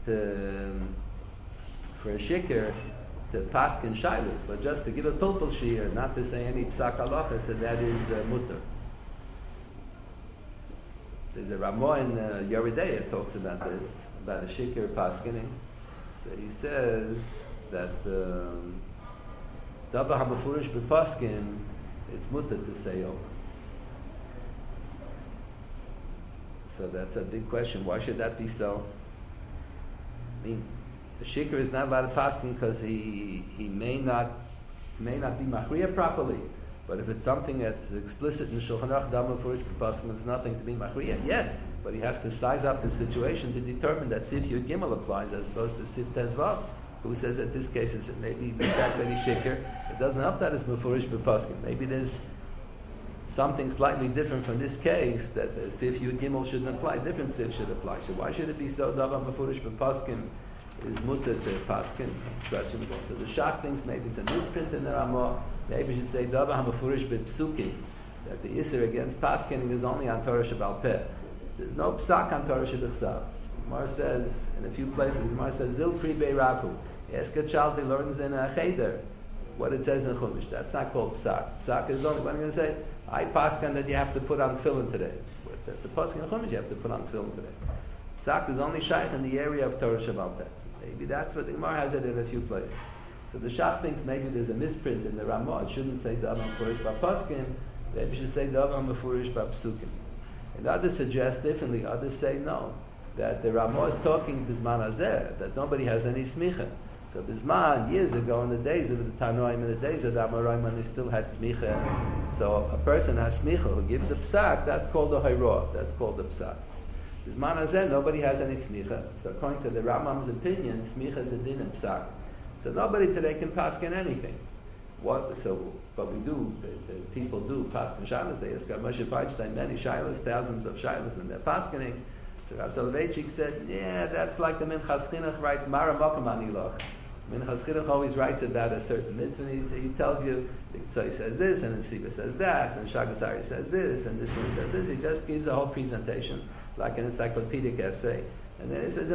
for a shikr to paskin shaylos, but just to give a pilpul shir, not to say any psak halacha, so that is mutter. There's a Ramah in Yeridei talks about this, about a shikr paskining. So he says that Dava HaMefurish b'Paskin, it's mutter to say over. So that's a big question. Why should that be so? I mean, the shikr is not allowed to paskin because he may not be machriya properly, But if it's something that's explicit in the Shulchan Aruch, Dam Mefurish B'Paskim, there's nothing to be Machriya. Yeah, but he has to size up the situation to determine that Sif Yud Gimel applies as opposed to Sif Tezvav. Who says that this case is maybe the fact that he's shikr, it doesn't help that it's Mefurish B'Paskim. Maybe there's something slightly different from this case that the Sif Yud Gimel shouldn't apply, different Sif should apply. So why should it be so Davar Mefurish B'Paskim is mutter to Paskin? Questionable. So the Shach thinks maybe it's a misprint in the Ramah. Maybe we should say Davar Mefurish B'Psukim, that the Isser against Paskin is only on Torah Shabbal Peh. There's no Psak on Torah Shabbal. Gemara says in a few places, Gemara says Zil Pri Bei Rabu. Ask a child who learns in a cheder what it says in Chumash. That's not called Psak. Psak is only when you're going to say, I paskan that you have to put on tefillin today. That's a paskan in Chumash, you have to put on tefillin today. Psak is only shaykh in the area of Torah Shabbal Peh. Maybe that's what the Gemara has it in a few places. So the Shach thinks maybe there's a misprint in the Ramah. It shouldn't say Davar Mefurish B'Paskim. Maybe it should say Davar Mefurish B'Psukim. And others suggest differently. Others say no, that the Ramah is talking Bizman Hazeh, that nobody has any smicha. So Bizman, years ago in the days of the Tanoim, in the days of the Amoraim, when they still had smicha. So a person has smicha who gives a psak, that's called a hayroah, that's called a psak. Bizman Hazeh, nobody has any smicha. So according to the Rambam's opinion, smicha is a din in psak. So nobody today can paskin anything. What we do, the people do paskin shaylas. They ask Moshe Feinstein many shaylas, thousands of shaylas, and they're paskining. So Rav Soloveitchik said, yeah, that's like the Minchas Chinuch writes Mara Mokam Aniloch. Minchas Chinuch always writes about a certain mitzvah. He tells you, the Tzai says this, and the Siva says that, and Shagasari says this, and this one says this. He just gives a whole presentation, like an encyclopedic essay. And then he says,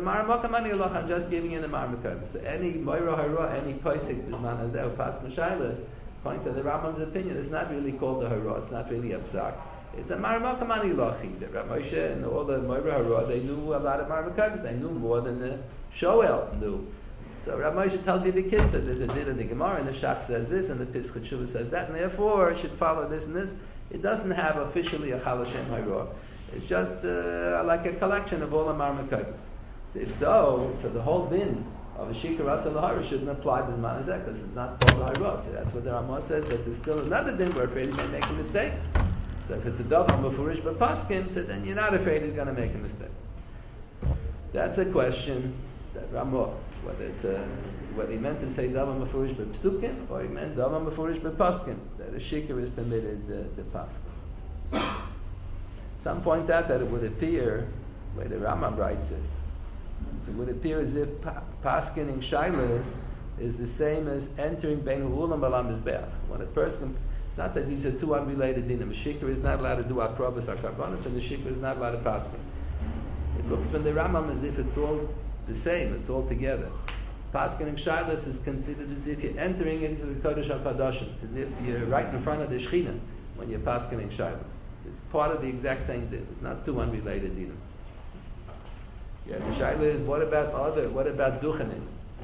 I'm just giving you the Marmakar. So any Moira Hara, any Paisik, Bisman Hazeh, Pas Mashailas, according to the Rambam's opinion, it's not really called a Hara, it's not really a Psak. It's a Marmakam Anilochi. The Rav Moshe and all the Moira Hara, they knew a lot of Marmakar, they knew more than the Shoel knew. So Rav Moshe tells you the kids that there's a din of the Gemara, and the Shach says this, and the Pischat Shuvah says that, and therefore it should follow this and this. It doesn't have officially a Chal Hashem Hara. It's just like a collection of all the Marmakabas. So if so the whole din of a Shikar Asa Lahara shouldn't apply to Zman Hazeh, because it's not called Lahara. So that's what the Ramah says, but there's still another din we're afraid he may make a mistake. So if it's a Davar Mefurish B'Paskim, so then you're not afraid he's going to make a mistake. That's a question that Ramah, whether he meant to say Davar Mefurish B'Psukim, or he meant Davar Mefurish B'Paskim, that a Shikar is permitted to Paskim. Some point out that it would appear, the way the Rambam writes it would appear as if paskening shaylas is the same as entering bein ha'ulam b'lam mizbeach. When a person, it's not that these are two unrelated dinim. A shikar is not allowed to do akrobas akarbonis, and the shikar is not allowed to pasken. It looks from the Rambam as if it's all the same, it's all together. Paskening shaylas is considered as if you're entering into the Kodesh HaKadoshim, as if you're right in front of the Shechina when you're paskening shaylas. It's part of the exact same thing. It's not two unrelated dinim. Yeah, the shaila is what about duchening?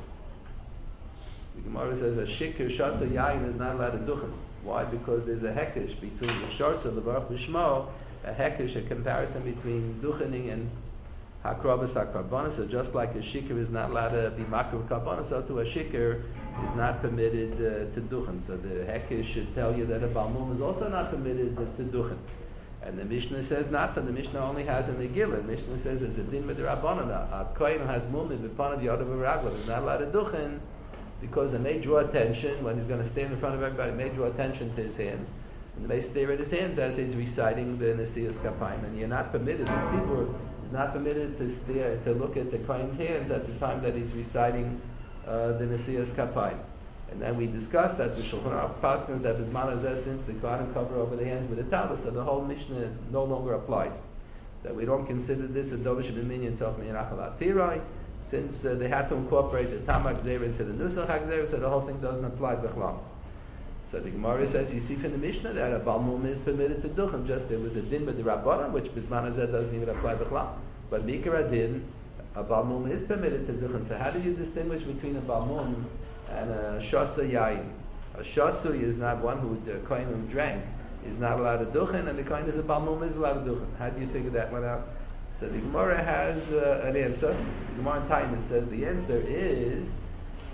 The Gemara says a shikr shasa yayin is not allowed to duchen. Why? Because there's a hekesh between the shorsa, the baruch b'shmo, a hekesh, a comparison between duchening and hakrobas hakarbonis. So just like a shikr is not allowed to be makar karbonis, so to a shikr is not permitted to duchen. So the hekesh should tell you that a balmum is also not permitted to duchen. And the Mishnah says not so. The Mishnah only has a Megillah. The Mishnah says it's a din with the Rabbanon. A kohen who has mumin b'pan of yadav v'raglav is not allowed to duchen because it may draw attention when he's going to stand in front of everybody. It may draw attention to his hands, and they may stare at his hands as he's reciting the Nesiyas Kapayim. And you're not permitted. The tzibur is not permitted to look at the kohen's hands at the time that he's reciting the Nesiyas Kapayim. And then we discussed that the Shulchan Aruch paskins that Bizman Hazeh, since the Kohanim cover over the hands with a towel, so the whole Mishnah no longer applies. That we don't consider this a Dovish B'minyan Tzov Mi'yinachal Atirai, since they had to incorporate the Tam HaGzer into the Nusach HaGzer, so the whole thing doesn't apply B'chlam. So the Gemara says, you see from the Mishnah that a Balmum is permitted to duchen, just there was a din with the Rabbanan, which Bizman Hazeh doesn't even apply B'chlam. But Mikra din, a Balmum is permitted to duchen. So how do you distinguish between a Balmum and a shasa yayin? A shasu is not one who the kohen who drank is not allowed to duchen, and the kohen is a balmum is allowed to duchen. How do you figure that one out? So the Gemara has an answer. The Gemara in Taiman says the answer is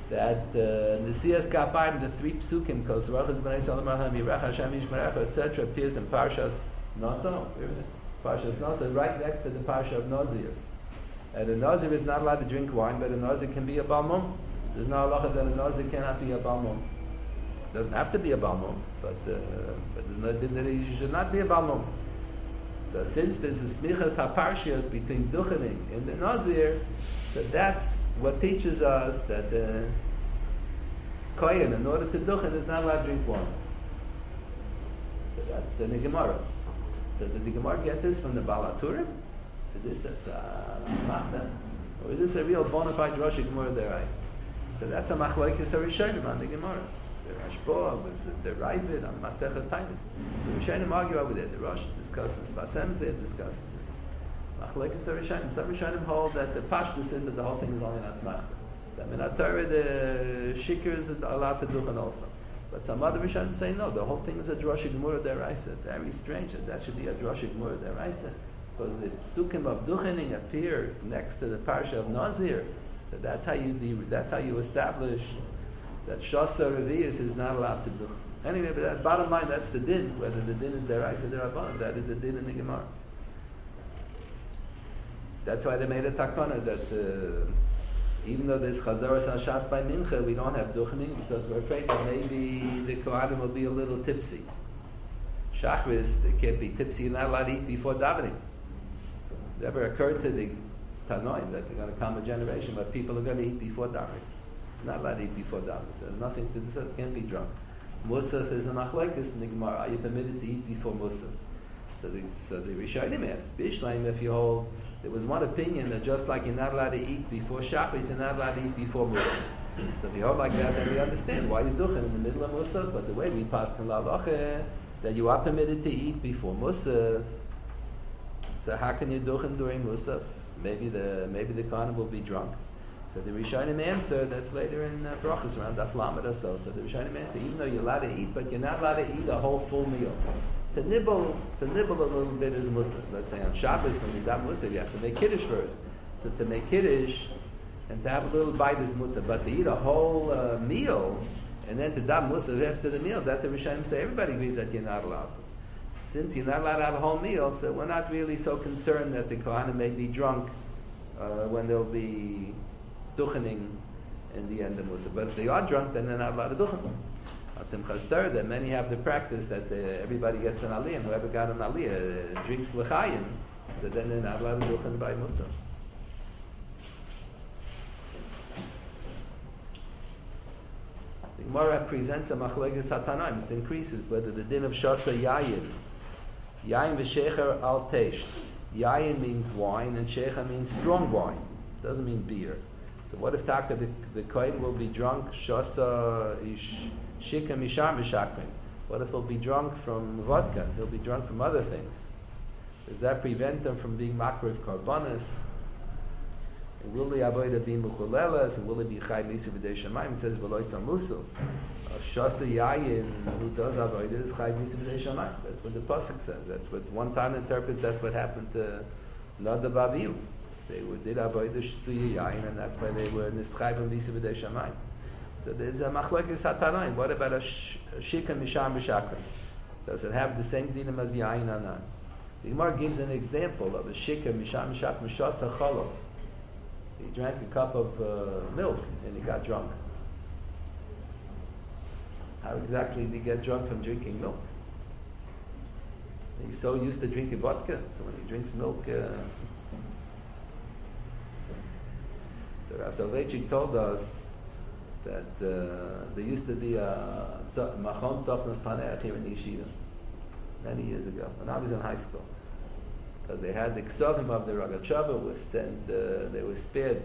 that Nesias Kapayim, the 3 psukim, Kos Rachas B'nai Salam Raham Yirach Hashem Yishmerecha, etc., appears in Parshas Nasa, Parshas Nasa, right next to the Parsha of Nazir. And a Nazir is not allowed to drink wine, but a Nazir can be a Balmum. There's no halacha that a Nazir cannot be a Balmum. It doesn't have to be a Balmum, but there's no din that he should not be a Balmum. So since there's a smichas haparshias between duchening and the Nazir, so that's what teaches us that the kohen, in order to duchen, is not allowed to drink wine. So that's in the Gemara. So did the Gemara get this from the Baal HaTurim? Is this a smachta? Or is this a real bona fide Rosh Gemara deraisa? So that's a machlokes harishonim on the Gemara. The Rashba with the Ravid on Maseches Tainis. The Rishonim argue over there. The Rosh discusses, Vasems they discuss it. Machlokes harishonim. Some Rishonim hold that the Pashtus is that the whole thing is only an asmachta. That in Torah the shikr is allowed to duchen also. But some other Rishonim say no, the whole thing is a Rosh Gemara deraisa. Very strange that should be a Rosh Gemara deraisa. Because the psukim of duchening appear next to the parsha of Nazir, so that's how you establish that Shasa Revius is not allowed to duchen. Anyway, but that, bottom line, that's the din. Whether the din is deraisa or derabbanan, that is the din in the Gemara. That's why they made a takana that even though there's chazaras hashatz by mincha, we don't have duchening because we're afraid that maybe the kohanim will be a little tipsy. Shachris, they can't be tipsy. You're not allowed to eat before davening. It never occurred to the Tanoim that they're going to come a generation, but people are going to eat before davening. Not allowed to eat before davening. So there's nothing to discuss. Can't be drunk. Musaf is a machlekes in the Gemara. Are you permitted to eat before Musaf? So the Rishonim asked, Bishleim, if you hold, there was one opinion that just like you're not allowed to eat before Shabbos, you're not allowed to eat before Musaf. So if you hold like that, then we understand why you're duchen in the middle of Musaf. But the way we pass in Lalache, that you are permitted to eat before Musaf. So how can you duchen during Musaf? Maybe the Kohanim will be drunk. So the Rishonim answer, that's later in Brachos around Daf Lamed or so. So the Rishonim answer, even though you're allowed to eat, but you're not allowed to eat a whole full meal. To nibble a little bit is mutter. Let's say on Shabbos when you daven Musaf, you have to make Kiddush first. So to make Kiddush and to have a little bite is mutter. But to eat a whole meal and then to daven Musaf after the meal, that the Rishonim say everybody agrees that you're not allowed. Since you're not allowed to have a whole meal, so we're not really so concerned that the Kohanim may be drunk when they'll be duchening in the end of Musaf. But if they are drunk, then they're not allowed to duchen. On Simchas Torah, that many have the practice that everybody gets an aliyah, and whoever got an aliyah drinks l'chaim, so then they're not allowed to duchen by Musaf. The Gemara presents a machlokes hatanaim. It increases whether the din of shasa yayin v'shecher al teish. Yayin means wine, and shecher means strong wine. It doesn't mean beer. So what if Taka the kohen will be drunk? Shasa ish shika misham v'shakrin. What if he'll be drunk from vodka? He'll be drunk from other things. Does that prevent him from being makriv karbanis? Will the avodah be mechulelas, and will it be chay misa b'dei shamayim? It says v'loy samusu. Shasa yayin who does avodah is chay misa b'dei shamayim. That's what the pasuk says. That's what one time interprets. That's what happened to Nadav Avihu. They did avodah shtuya yayin, and that's why they were nischayim misa b'dei shamayim. So there's a machlokes hatanaim. What about a shika misham b'shakrim? Does it have the same dinam as yayin or not? The Gemara gives an example of a shika misham b'shakrim shasa cholov. He drank a cup of milk and he got drunk. How exactly did he get drunk from drinking milk? He's so used to drinking vodka, so when he drinks milk... So Rav Soloveitchik told us that there used to be a Machon Tzofnas Paneach here in Yeshiva many years ago, when I was in high school. Because they had the ksavim of the Rogatchover was sent, they were spared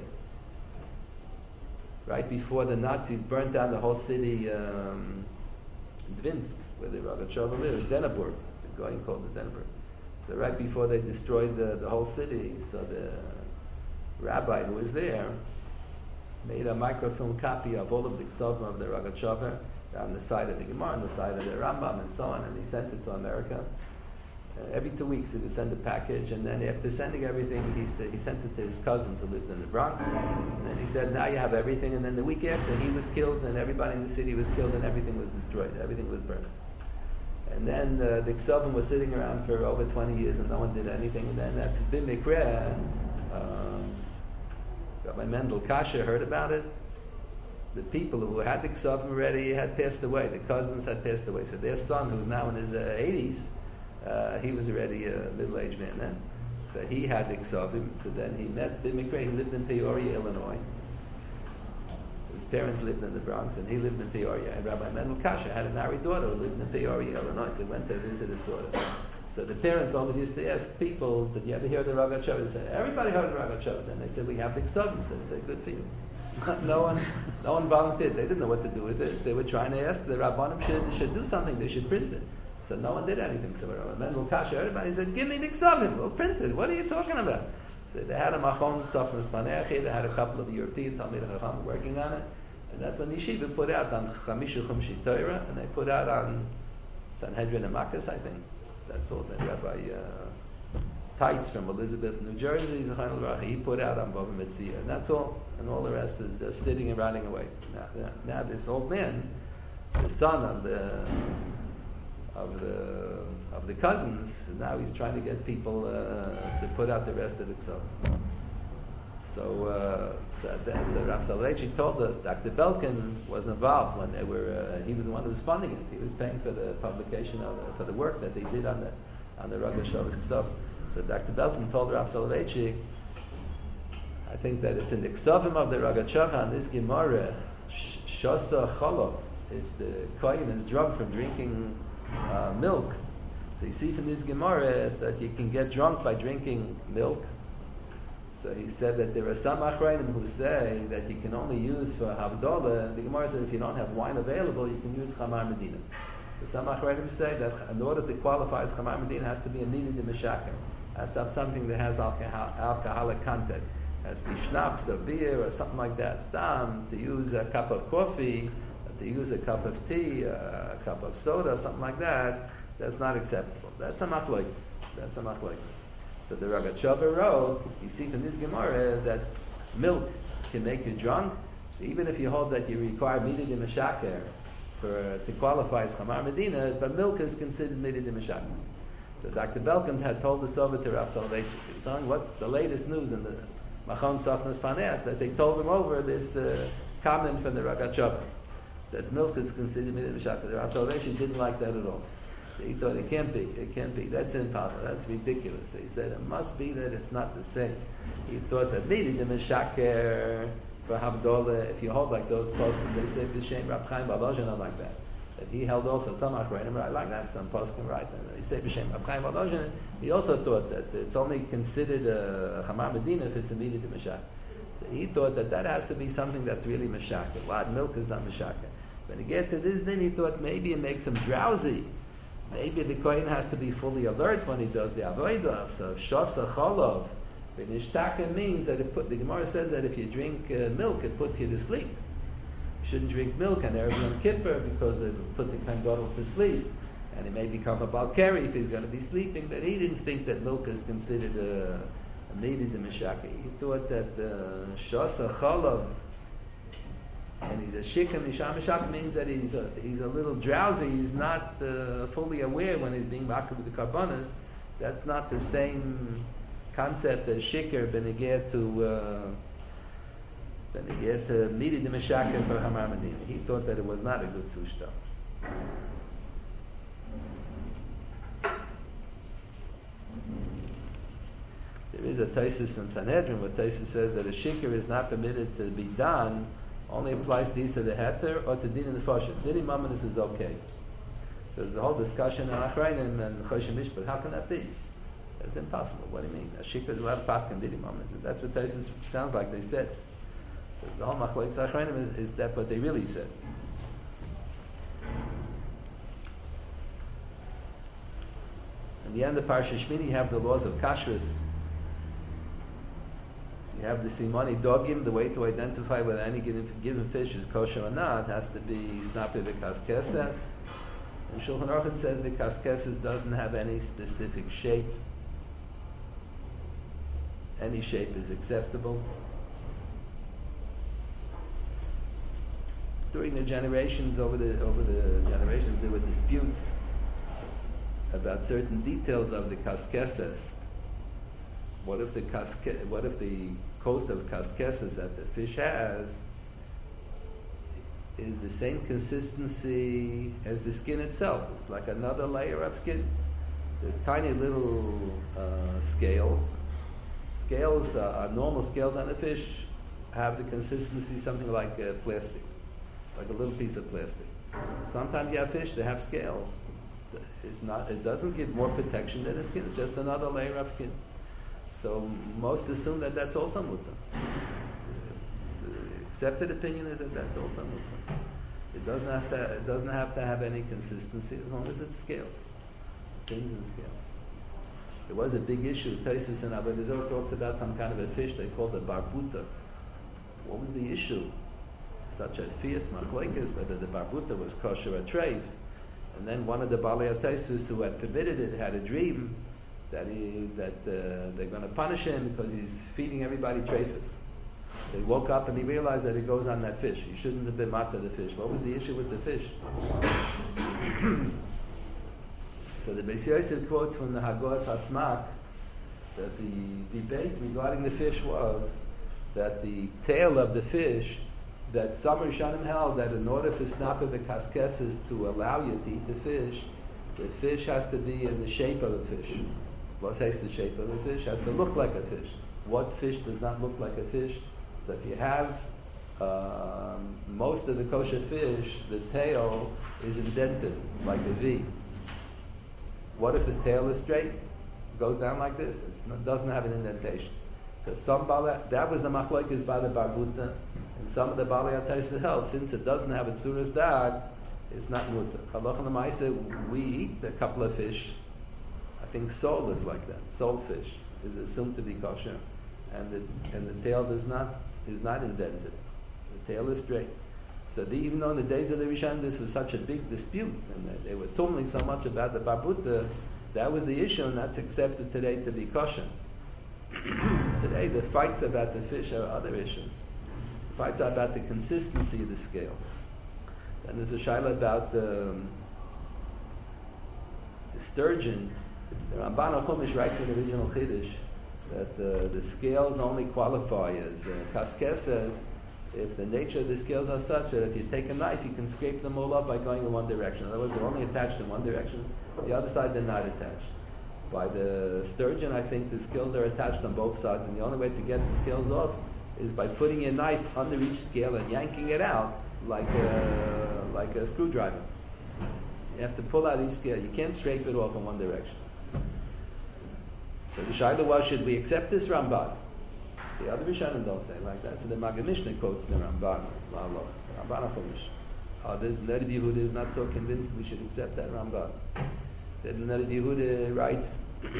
right before the Nazis burnt down the whole city, Dvinsk, where the Rogatchover lived, Denaburg, the going called the Denaburg. So right before they destroyed the whole city, so the rabbi who was there made a microfilm copy of all of the ksavim of the Rogatchover on the side of the Gemara, on the side of the Rambam, and so on, and he sent it to America. Every 2 weeks he would send a package, and then after sending everything, he sent it to his cousins who lived in the Bronx. And then he said, now you have everything. And then the week after, he was killed, and everybody in the city was killed, and everything was destroyed. Everything was burned. And then the Ksovim was sitting around for over 20 years, and no one did anything. And then at Bimikre, Rabbi Mendel Kasher heard about it. The people who had the Ksovim already had passed away. The cousins had passed away. So their son, who's now in his 80s, he was already a middle-aged man then. So he had the Ksovim. So then he met Bimikre. He lived in Peoria, Illinois. His parents lived in the Bronx, and he lived in Peoria. And Rabbi Mendel Kasher had a married daughter who lived in Peoria, Illinois. So he went to visit his daughter. So the parents always used to ask people, did you ever hear the Rogatchover? They said, everybody heard the Rogatchover. Then they said, we have the Ksovim. So they said, good for you. No one volunteered. They didn't know what to do with it. They were trying to ask the Rabbanim should do something. They should print it. So no one did anything. So Rabbi Mendel Kasher, everybody said, give me the Ksovim. We'll print it. What are you talking about? So they had a Machon Sofnas Panechi. They had a couple of European Talmid Chacham working on it. And that's when Yeshiva put out on Chamisha Chumshi Torah, and they put out on Sanhedrin and Makkos, I think. That's all that Rabbi Tights from Elizabeth, New Jersey, he put out on Bava Metzia. And that's all. And all the rest is just sitting and rotting away. Now this old man, the son of the cousins, now he's trying to get people to put out the rest of the Ksov. So Rav Soloveitchik told us Dr. Belkin was involved when they were. He was the one who was funding it. He was paying for the publication for the work that they did on the Rogatchover's Ksov. So Dr. Belkin told Rav Soloveitchik, I think that it's in the Ksovim of the Rogatchover on this Gemara, Shosa Cholov, if the Kohen is drunk from drinking milk. So you see from this Gemara that you can get drunk by drinking milk. So he said that there are some Achrayim who say that you can only use for Havdalah. The Gemara said if you don't have wine available, you can use Chamar Medina. So some Achrayim say that in order to qualify as Chamar Medina, has to be a Mini de Meshaker. Has to have something that has alcoholic content. Has to be schnapps or beer or something like that. Stam, to use a cup of coffee, to use a cup of tea, a cup of soda, something like that, that's not acceptable. That's a machlokes. So the Rogatchover wrote, you see from this Gemara that milk can make you drunk. So even if you hold that you require Midi de Meshaker to qualify as Chamar Medina, but milk is considered Midi de Meshaker. So Dr. Belkin had told this over to Rav Soloveitchik. He was telling what's the latest news in the Machon Sofnas Paneach, that they told him over this comment from the Rogatchover, that milk is considered Midi de Meshaker. The Rav Soloveitchik didn't like that at all. So he thought it can't be, that's impossible, that's ridiculous. So he said it must be that it's not the same. He thought that maybe the Meshaker for Havdalah, if you hold like those poskim, they say B'Shem Rab Chaim Volozhin are like that. That he held also some Achrayim right like that, some poskim right. And he said B'Shem Rab Chaim Volozhin. He also thought that it's only considered a Chamar Medina if it's a Midi de Meshaker. So he thought that has to be something that's really Meshaker. What? Milk is not Meshaker. When he get to this, then he thought maybe it makes him drowsy. Maybe the Kohen has to be fully alert when he does the Avodah. So Shosa Cholov, V'nishtaka means that the Gemara says that if you drink milk, it puts you to sleep. You shouldn't drink milk on Erev Yom Kippur because it will put the Kohen Gadol to sleep. And he may become a Balkari if he's going to be sleeping. But he didn't think that milk is considered a Midi de Meshaker. He thought that Shosa Cholov, and he's a shikha misham means that he's a little drowsy. He's not fully aware when he's being makar with the karbanas. That's not the same concept as shikr beneged to midi de meshaker for Hamar Medina. He thought that it was not a good sushta. There is a Taisus in Sanhedrin where Taisus says that a shikr is not permitted to be done. Only applies to Isa the Heter or to Din and the Foshet. Din Mamonis is okay. So there's a whole discussion on Achrayim and Choshen Mishpat. How can that be? That's impossible. What do you mean? A shikra is allowed to pass on Din Mamonis. That's what Taisus sounds like they said. So the whole Machlokes Achrayim is that what they really said. In the end of Parsha Shmini, you have the laws of kashrus. You have the simoni dogim, the way to identify whether any given fish is kosher or not has to be snapi v'kas keses. And Shulchan Aruch says the kaskeses doesn't have any specific shape. Any shape is acceptable. During the generations, over the generations, there were disputes about certain details of the kaskeses. What if the coat of kaskeses that the fish has is the same consistency as the skin itself? It's like another layer of skin. There's tiny little scales. Scales, normal scales on a fish, have the consistency something like plastic, like a little piece of plastic. Sometimes you have fish that have scales. It doesn't give more protection than the skin. It's just another layer of skin. So most assume that that's also mutter. The accepted opinion is that that's also mutter. It doesn't have to have any consistency as long as it's scales, fins and scales. There was a big issue. Taisus and Avodah Zarah talks about some kind of a fish they called a barbuta. What was the issue? Such a fierce machlekes whether the barbuta was kosher or treif. And then one of the Balei Taisus who had permitted it had a dream that they're going to punish him because he's feeding everybody treifus. So he woke up and he realized that it goes on that fish. He shouldn't have been mata the fish. What was the issue with the fish? So the Beis Yosef quotes from the Hagos Hasmak that the debate regarding the fish was that the tail of the fish, that some Rishonim held that in order for snapper the kaskeses to allow you to eat the fish has to be in the shape of a fish. What says the shape of a fish? Has to look like a fish. What fish does not look like a fish? So if you have most of the kosher fish, the tail is indented like a V. What if the tail is straight? It goes down like this. It doesn't have an indentation. So that was the machlokes by the barbuta, and some of the Balei Taisus held since it doesn't have a tzuras dag, it's not mutter. Halacha l'maaseh, we eat a couple of fish. I think sole is like that. Sole fish is assumed to be kosher, and the tail is not indented. The tail is straight. So even though in the days of the Rishonim this was such a big dispute, and they were tumbling so much about the barbuta, that was the issue, and that's accepted today to be kosher. Today the fights about the fish are other issues. The fights are about the consistency of the scales. And there's a shaila about the sturgeon. The Ramban HaChumash writes in the original Chiddush that the scales only qualify as kaskeses if the nature of the scales are such that if you take a knife, you can scrape them all up by going in one direction. In other words, they're only attached in one direction. The other side, they're not attached. By the sturgeon, I think the scales are attached on both sides, and the only way to get the scales off is by putting your knife under each scale and yanking it out like a screwdriver. You have to pull out each scale. You can't scrape it off in one direction. So the shaila was, should we accept this Ramban? The other Rishonim don't say like that. So the Maggid Mishneh quotes the Ramban HaChumash. Others, Nerv Yehuda is not so convinced we should accept that Ramban. Then Nerv Yehuda writes,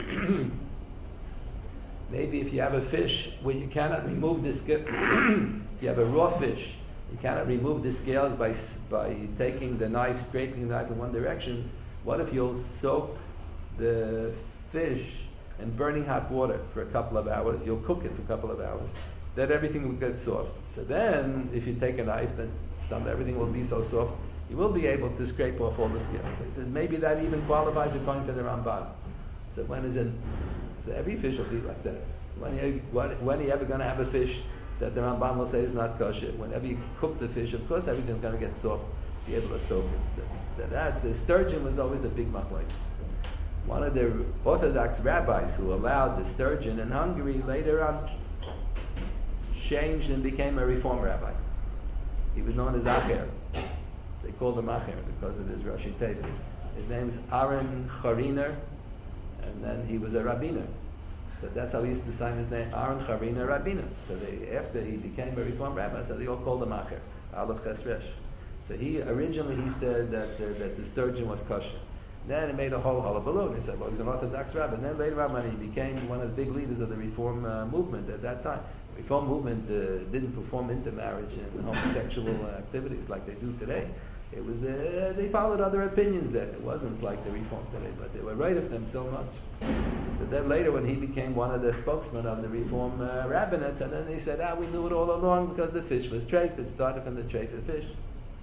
maybe if you have a fish where you cannot remove the scale, if you have a raw fish, you cannot remove the scales by taking the knife, scraping the knife in one direction. What if you'll soak the fish in burning hot water for a couple of hours? You'll cook it for a couple of hours. Then everything will get soft. So then, if you take a knife, then everything will be so soft, you will be able to scrape off all the scales. So he says maybe that even qualifies according to the Ramban. So so every fish will be like that. So when are you ever going to have a fish that the Ramban will say is not kosher? Whenever you cook the fish, of course everything's going to get soft, be able to soak it. So that the sturgeon was always a big machlokes. One of the Orthodox rabbis who allowed the sturgeon in Hungary later on changed and became a Reform rabbi. He was known as Acher. They called him Acher because of his Rashi Tevis. His name is Aaron Chariner, and then he was a rabbiner. So that's how he used to sign his name, Aaron Chariner Rabbiner. So after he became a Reform rabbi, so they all called him Acher, Aleph Ches Resh. So originally he said that the sturgeon was kosher. Then he made a whole hullabaloo, and he said, well, he's an Orthodox rabbi. And then later on, when he became one of the big leaders of the Reform movement at that time, the Reform movement didn't perform intermarriage and homosexual activities like they do today. It was they followed other opinions then. It wasn't like the Reform today, but they were right of them so much. So then later, when he became one of the spokesmen of the Reform rabbinates, and then they said, we knew it all along because the fish was treif. It started from the treif of fish.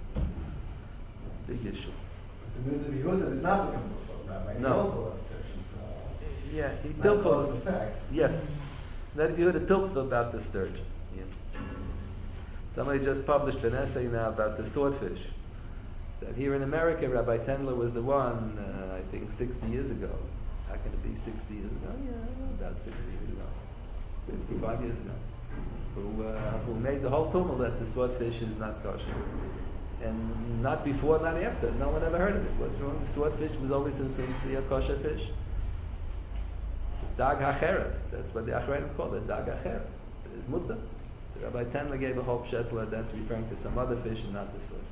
Big issue. The Yehuda did not become a rabbi. No. He also loves sturgeon, so Yeah, he not built cause and effect. Yes. That you heard a pilpul about the sturgeon. Yeah. Somebody just published an essay now about the swordfish. That here in America, Rabbi Tendler was the one, I think 60 years ago. How can it be 60 years ago? Yeah, about 60 years ago. 55 years ago. Who made the whole tumult that the swordfish is not kosher. And not before, not after. No one ever heard of it. What's wrong? The swordfish was always assumed to be a kosher fish. Dag hacheret. That's what the Achronim call it. Dag hacheret. It is mutter. So Rabbi Tendler gave a whole pshetla that's referring to some other fish and not the swordfish.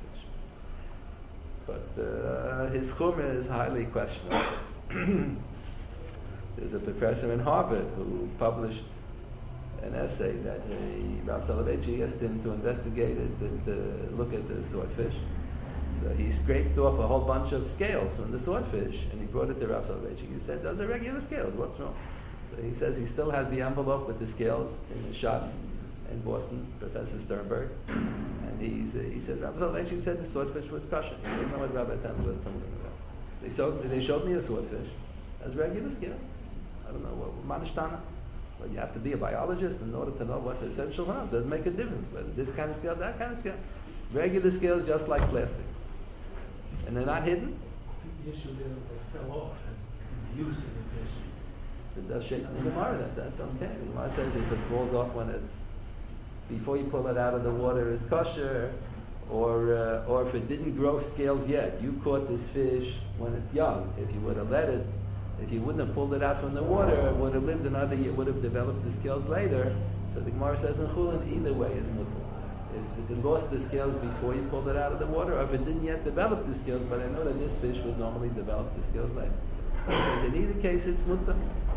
But his chumrah is highly questionable. There's a professor in Harvard who published an essay that Rav Soloveitchik asked him to investigate it and to look at the swordfish. So he scraped off a whole bunch of scales from the swordfish and he brought it to Rav Soloveitchik. He said, those are regular scales, what's wrong? So he says he still has the envelope with the scales in the Shas in Boston, Professor Sternberg. And he said, Rav Soloveitchik said the swordfish was kosher. He doesn't know what Rabbi Tendler was talking about. They showed me a swordfish as regular scales. I don't know, what manishtana? Well, you have to be a biologist in order to know what the essential are. It doesn't make a difference whether this kind of scale, that kind of scale. Regular scales just like plastic. And they're not hidden. The issue is they fell off and used as a fish. It does shape the Gemara, that's okay. The Gemara says if it falls off when it's, before you pull it out of the water is kosher, or if it didn't grow scales yet. You caught this fish when it's young. If you would have let it, if you wouldn't have pulled it out from the water, it would have lived another year, would have developed the scales later. So the Gemara says in Chulin, either way is mutter. If it lost the scales before you pulled it out of the water, or if it didn't yet develop the scales, but I know that this fish would normally develop the scales later. So it says in either case it's mutter.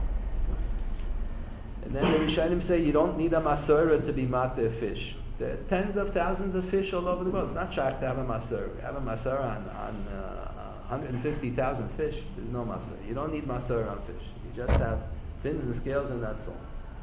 And then the Rishonim say you don't need a masora to be mater fish. There are tens of thousands of fish all over the world. It's not shaykh to have a masora. We have a masora on 150,000 fish. There's no masora. You don't need masora on fish. You just have fins and scales and that's all.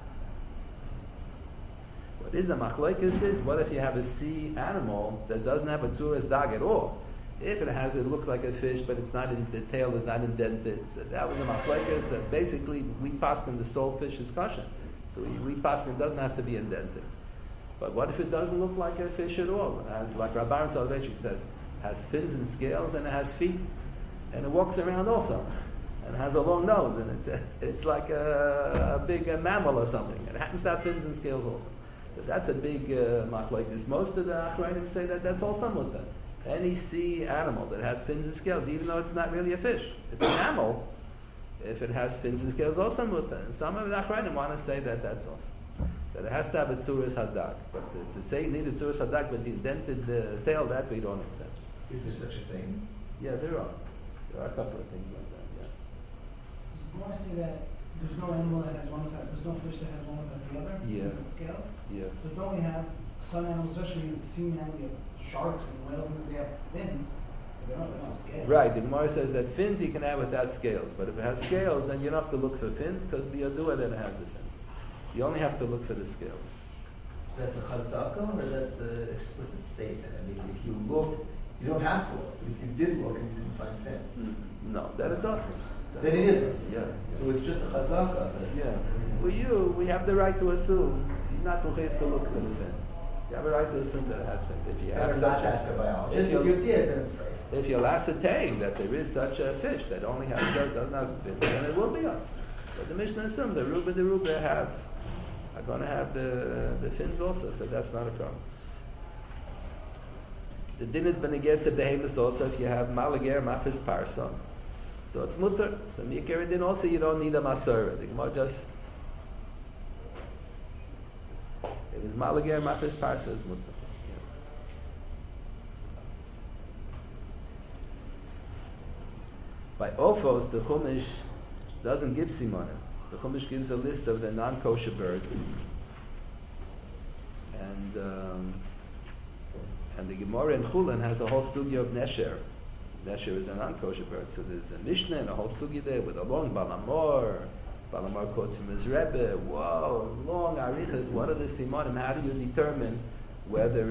What is a machlokes is, what if you have a sea animal that doesn't have a tzuras dag at all? If it has, it looks like a fish, but it's not. The tail is not indented. So that was a machlokes. Basically, we paskin the sole fish is kosher. So we paskin doesn't have to be indented. But what if it doesn't look like a fish at all? It has, like Rabban Soloveitchik says, has fins and scales and it has feet, and it walks around also, and it has a long nose, and it's like a big mammal or something. And it happens to have fins and scales also. So that's a big machlokes. Most of the Achronim say that that's also mutter. Any sea animal that has fins and scales, even though it's not really a fish, it's a mammal. If it has fins and scales, also mutter. And some of the Achronim want to say that that's also. That it has to have a tzuras hadak. But to say you need a tzuras hadak with the indented tail, that we don't accept. Is there such a thing? Yeah, there are. There are a couple of things like that, yeah. Does the Gemara say that there's no animal that has one without, there's no fish that has one without the other? Yeah. With scales? Yeah. But don't we have some animals, especially in the sea now, we have sharks and whales, and they have fins, but they don't have scales. Right, the Gemara says that fins you can have without scales, but if it has scales, then you don't have to look for fins, because biyadua then it has the fins. You only have to look for the scales. That's a chazaka or that's an explicit statement? I mean, if you look, you don't have to look. If you did look and you didn't find fins, No, that is awesome. then it is awesome. Yeah. So it's just a chazaka. Yeah. We have the right to assume. You're not to look for the fins. You have a right to assume that it has fins. If you have Better such not ask a biologist. If you'll- you did, then it's right. if you'll ascertain that there is such a fish that only has doesn't have fins, then it will be us. But the Mishnah assumes that Ruba the Ruba are going to have the fins also, so that's not a problem. The din is going to get the behemoths also if you have malager mafis parsa. So it's mutter. So mikir din also you don't need a masora. The Gemara just if it's malager mafis parsa is mutter. By Ophos, the Chumash doesn't give simanim. The Chumash gives a list of the non-kosher birds, And the Gemara in Chulin has a whole sugya of Nesher. Nesher is a non-kosher bird. So there's a Mishnah and a whole sugya there with a long Balamor. Balamor quotes from his Rebbe. Whoa, long arichas. What are the simanim? How do you determine whether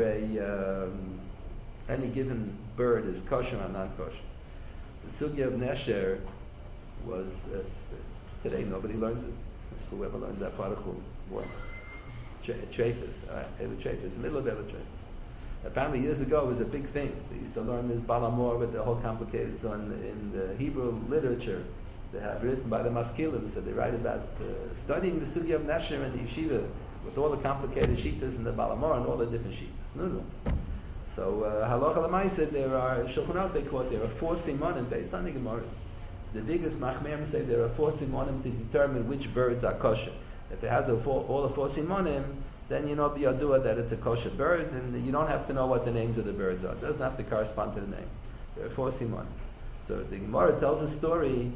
any given bird is kosher or non-kosher? The sugya of Nesher was, today nobody learns it. Whoever learns that part of Chulin. What? Treifus. Treifus, the middle of Treifus. Apparently years ago it was a big thing. They used to learn this Balamor with the whole complicated, so in the Hebrew literature they have written by the Maskilim, so they write about studying the Sugya of Nesher and the Yeshiva with all the complicated shittas and the Balamor and all the different shittas. No. So Halacha L'Maaseh, there are, Shulchan Aruch they quote, there are 4 simanim based on the Gemaras. The biggest Machmerim say there are 4 simanim to determine which birds are kosher. If it has all the 4 simanim, then you know biyadua that it's a kosher bird, and you don't have to know what the names of the birds are. It doesn't have to correspond to the name. There are 4 simanim. So the Gemara tells a story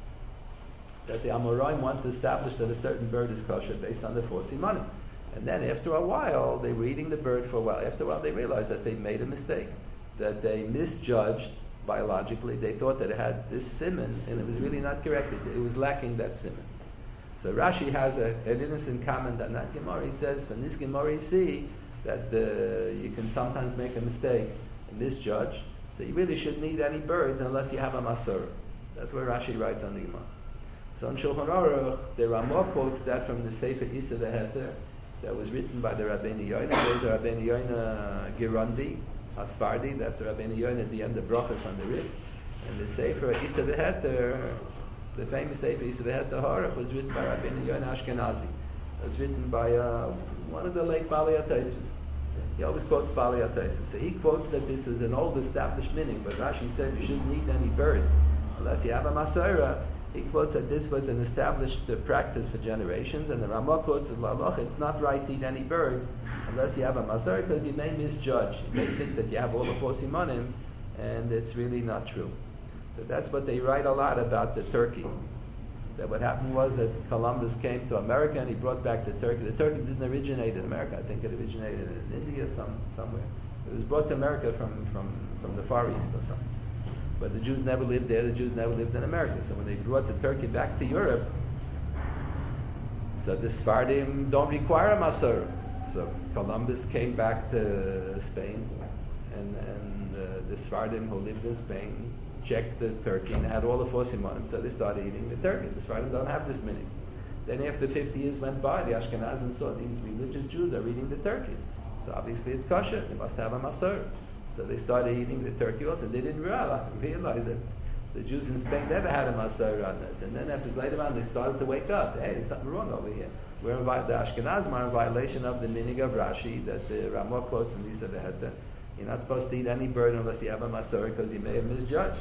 that the Amoraim once established that a certain bird is kosher based on the 4 simanim. And then after a while, they were eating the bird for a while. After a while, they realized that they made a mistake, that they misjudged biologically. They thought that it had this siman, and it was really not correct. It was lacking that siman. So Rashi has an innocent comment on that Gemara. He says, from this Gemara you see that you can sometimes make a mistake and misjudge. So you really shouldn't eat any birds unless you have a Masorah. That's where Rashi writes on the Gemara. So in Shulchan Aruch, the Ramah quotes that from the Sefer Isa the Heter that was written by the Rabbeinu Yoina. There's a Rabbeinu Yoina Girondi, Asfardi. That's Rabbeinu Yoina at the end of Brachas on the Rif. And the Sefer Isa the Heter, the famous Sefer Isa the Heter Haruch, was written by Rabbeinu Yoina Ashkenazi. It was written by one of the late Baalei HaTosfos. He always quotes Baalei HaTosfos. So he quotes that this is an old established meaning, but Rashi said you shouldn't eat any birds unless you have a Masorah. He quotes that this was an established practice for generations, and the Ramah quotes of Lalach, it's not right to eat any birds unless you have a Masorah, because you may misjudge. You may think that you have all the 4 simanim, and it's really not true. So that's what they write a lot about the turkey. That what happened was that Columbus came to America and he brought back the turkey. The turkey didn't originate in America. I think it originated in India somewhere. It was brought to America from the Far East or something. But the Jews never lived there. The Jews never lived in America. So when they brought the turkey back to Europe, so the Sephardim don't require a Masorah. So Columbus came back to Spain, and the Sephardim who lived in Spain checked the turkey and had all the 4 simanim, so they started eating the turkey. The Sephardim don't have this meaning. Then after 50 years went by, the Ashkenazim saw these religious Jews are eating the turkey. So obviously it's kosher. They must have a Masorah. So they started eating the turkey also. They didn't realize that the Jews in Spain never had a Masorah on this. And then later on, they started to wake up. Hey, there's something wrong over here. The Ashkenazim are in violation of the meaning of Rashi that the Ramah quotes in Lisa the Heta. You're not supposed to eat any bird unless you have a Masorah because you may have misjudged.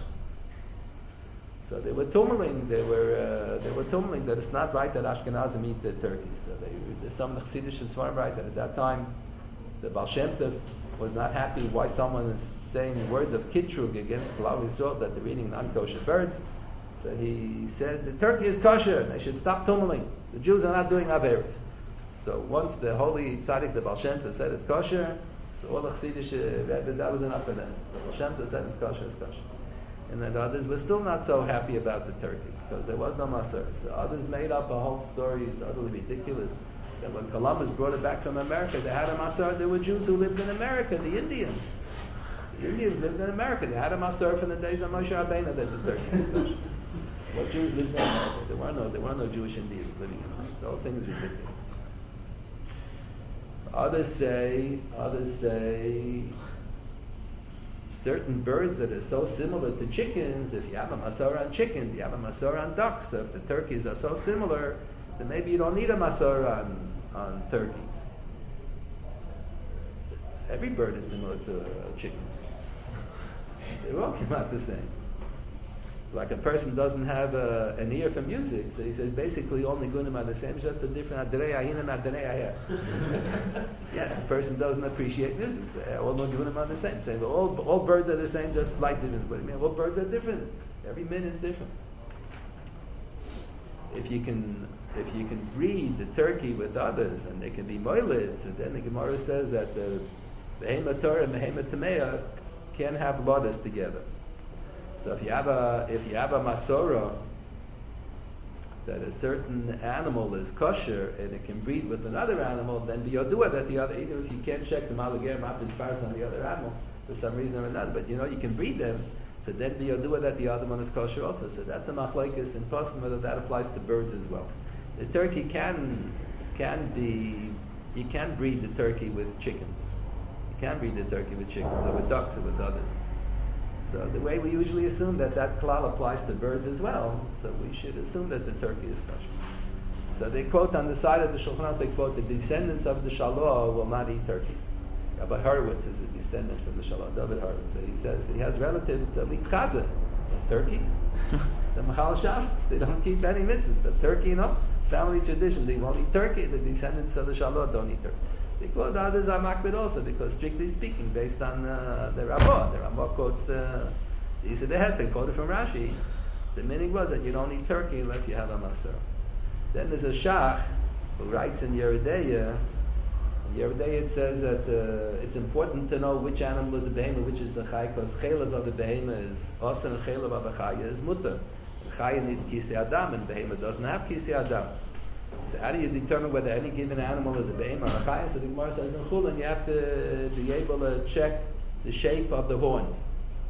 So they were tumeling. They were tumeling that it's not right that Ashkenazim eat the turkey. So there's some Chassidish Sfarim right that at that time the Baal Shem Tov was not happy why someone is saying words of kitrug against Klal Yisrael that they're eating non-kosher birds. So he said the turkey is kosher. They should stop tumeling. The Jews are not doing averos. So once the holy tzaddik, the Baal Shem Tov, said it's kosher, so all the Chassidish that was enough for them. The Baal Shem Tov said it's kosher, it's kosher. And then the others were still not so happy about the turkey because there was no Masorah. So others made up a whole story. It's utterly ridiculous. That when Columbus brought it back from America, they had a Masorah. There were Jews who lived in America, the Indians. The Indians lived in America. They had a Masorah from the days of Moshe Rabbeinu that the turkey was kosher. What Jews lived in America? There were no Jewish Indians living in America. The whole thing is ridiculous. Others say certain birds that are so similar to chickens, if you have a Masorah on chickens, you have a Masorah on ducks. So if the turkeys are so similar, then maybe you don't need a Masorah on turkeys. So every bird is similar to a chicken. They all come out the same. Like a person doesn't have an ear for music, so he says basically all nigunim are the same, it's just a different adrei ayin and adrei ayah. Yeah, a person doesn't appreciate music, so all nigunim are the same. Saying well, all birds are the same, just slight difference. What do you mean? All birds are different. Every min is different. If you can breed the turkey with others and they can be moilids, and then the Gemara says that the Behema Torah and Behema Tamea can't have lodas together. So if you have a Masora, that a certain animal is kosher and it can breed with another animal, then biyodua that the other, either if you can't check the malager mapis paras on the other animal for some reason or another, but you can breed them, so then biyodua that the other one is kosher also. So that's a machlekes in poskim whether that applies to birds as well. The turkey can be, you can breed the turkey with chickens. You can breed the turkey with chickens or with ducks or with others. So the way we usually assume that klal applies to birds as well, so we should assume that the turkey is kosher. So they quote on the side of the Shulchan Aruch, they quote, the descendants of the Shalom will not eat turkey. Rabbi Horowitz is a descendant from the Shalom, David Horowitz. So he says he has relatives that eat chazah, turkey. The Machal Shabbos, they don't keep any mitzvahs. The turkey, family tradition, they won't eat turkey. The descendants of the Shalom don't eat turkey. They quote others are makbid also because strictly speaking, based on the Ramah quotes the Isa the Het, they quoted from Rashi. The meaning was that you don't eat turkey unless you have a maser. Then there's a shach who writes in Yeridea. In Yeridea it says that it's important to know which animal is a behema, which is a chay, because chaylev of the behema is also and chaylev of a chaya is mutter. Chaya needs kisei adam and behema doesn't have kisei adam. So how do you determine whether any given animal is a behema or a chaya? So the Gemara says in Chulin you have to be able to check the shape of the horns.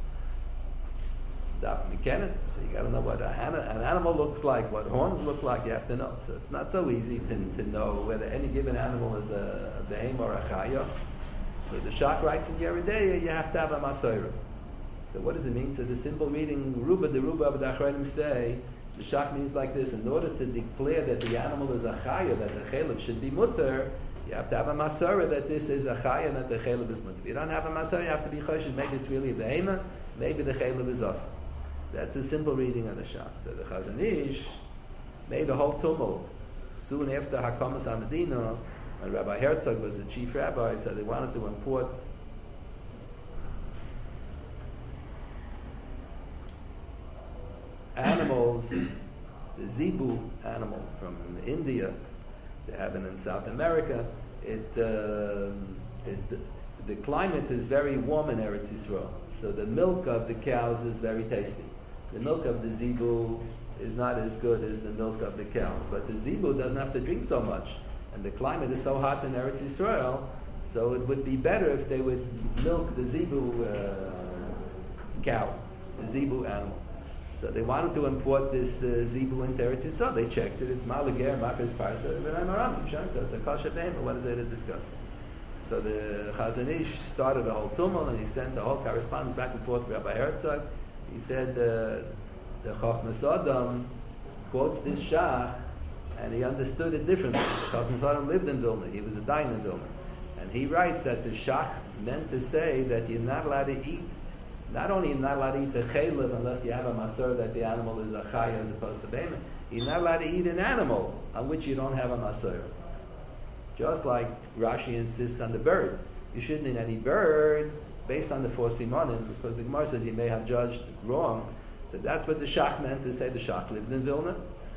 So you got to know what an animal looks like, what horns look like. You have to know. So it's not so easy to know whether any given animal is a behema or a chaya. So the Shach writes in Yeridea you have to have a masorah. So what does it mean? So the simple reading, the Ruba of the Achronim say, the Shach means like this: in order to declare that the animal is a chaya, that the chaylev should be mutter, you have to have a masorah that this is a chaya and that the chaylev is mutter. If you don't have a masorah, you have to be choshen. Maybe it's really a behema, maybe the chaylev is us. That's a simple reading of the Shach. So the Chazon Ish made a whole tumult soon after Hakamas HaMedina, when Rabbi Herzog was the chief rabbi. So they wanted to import animals, the zebu animal from India. They have it in South America. The climate is very warm in Eretz Yisrael, so the milk of the cows is very tasty. The milk of the zebu is not as good as the milk of the cows, but the zebu doesn't have to drink so much, and the climate is so hot in Eretz Yisrael, so it would be better if they would milk the zebu cow, the zebu animal. So they wanted to import this zebu into Eretz Yisrael. They checked it. It's malager, mafres parsa, v'nai maram. So it's a kosher behema. What is there to discuss? So the Chazon Ish started a whole tumult, and he sent a whole correspondence back and forth with Rabbi Herzog. He said the Chochmas Adam quotes this Shach, and he understood it differently. The Chochmas Adam lived in Vilna. He was a dayan in Vilna. And he writes that the Shach meant to say that you're not allowed to eat, not only you're not allowed to eat the chaylev unless you have a maser that the animal is a chaya as opposed to behema, you're not allowed to eat an animal on which you don't have a maser. Just like Rashi insists on the birds. You shouldn't eat any bird based on the four simonim, because the Gemara says you may have judged wrong. So that's what the Shach meant to say. The Shach lived in Vilna.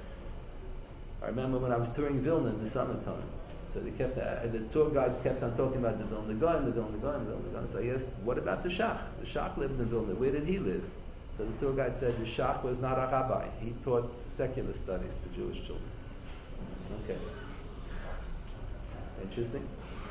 I remember when I was touring Vilna in the summertime. So they kept the tour guides kept on talking about the Vilna Gaon, the Vilna Gaon, the Vilna Gaon. So I asked, what about the Shach? The Shach lived in Vilna. Where did he live? So the tour guide said the Shach was not a rabbi. He taught secular studies to Jewish children. Okay. Interesting.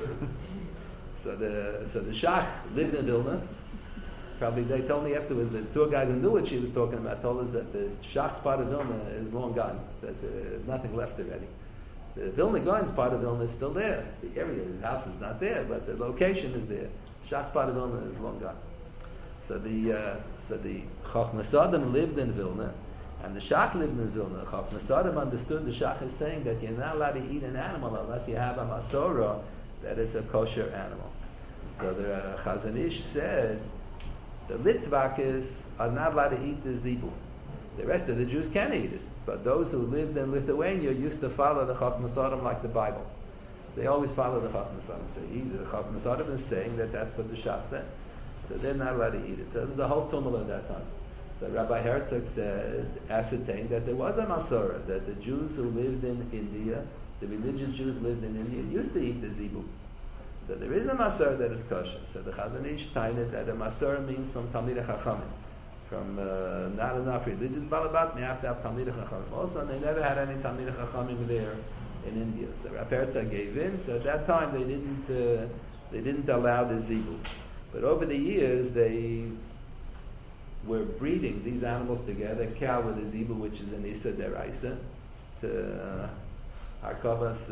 So the Shach lived in Vilna. Probably they told me afterwards the tour guide who knew what she was talking about told us that the Shach's part of Vilna is long gone. That nothing left already. The Vilna Gaon's part of Vilna is still there. The area, his house is not there, but the location is there. Shach's part of Vilna is long gone. So the Chochmas Adam lived in Vilna, and the Shach lived in Vilna. Chochmas Adam understood the Shach is saying that you're not allowed to eat an animal unless you have a masorah that it's a kosher animal. So the Chazon Ish said the Litvakis are not allowed to eat the zebu. The rest of the Jews can eat it. But those who lived in Lithuania used to follow the Chochmas Adam like the Bible. They always follow the Chochmas Adam. So the Chochmas Adam is saying that that's what the Shach said. So they're not allowed to eat it. So there was a whole tumult at that time. So Rabbi Herzog ascertained that there was a Masorah, that the Jews who lived in India, the religious Jews lived in India, used to eat the zebu. So there is a Masar that is kosher. So the Chazon Ish tained that a Masar means from Talmidei Chachamim. From not enough religious balabat, you have to have Talmidei Chachamim. Also, they never had any Talmidei Chachamim there in India. So Rav Herzog gave in. So at that time they didn't allow the zibul. But over the years they were breeding these animals together. Cow with a zibul, which is an Issa Deraisa. To Harkavas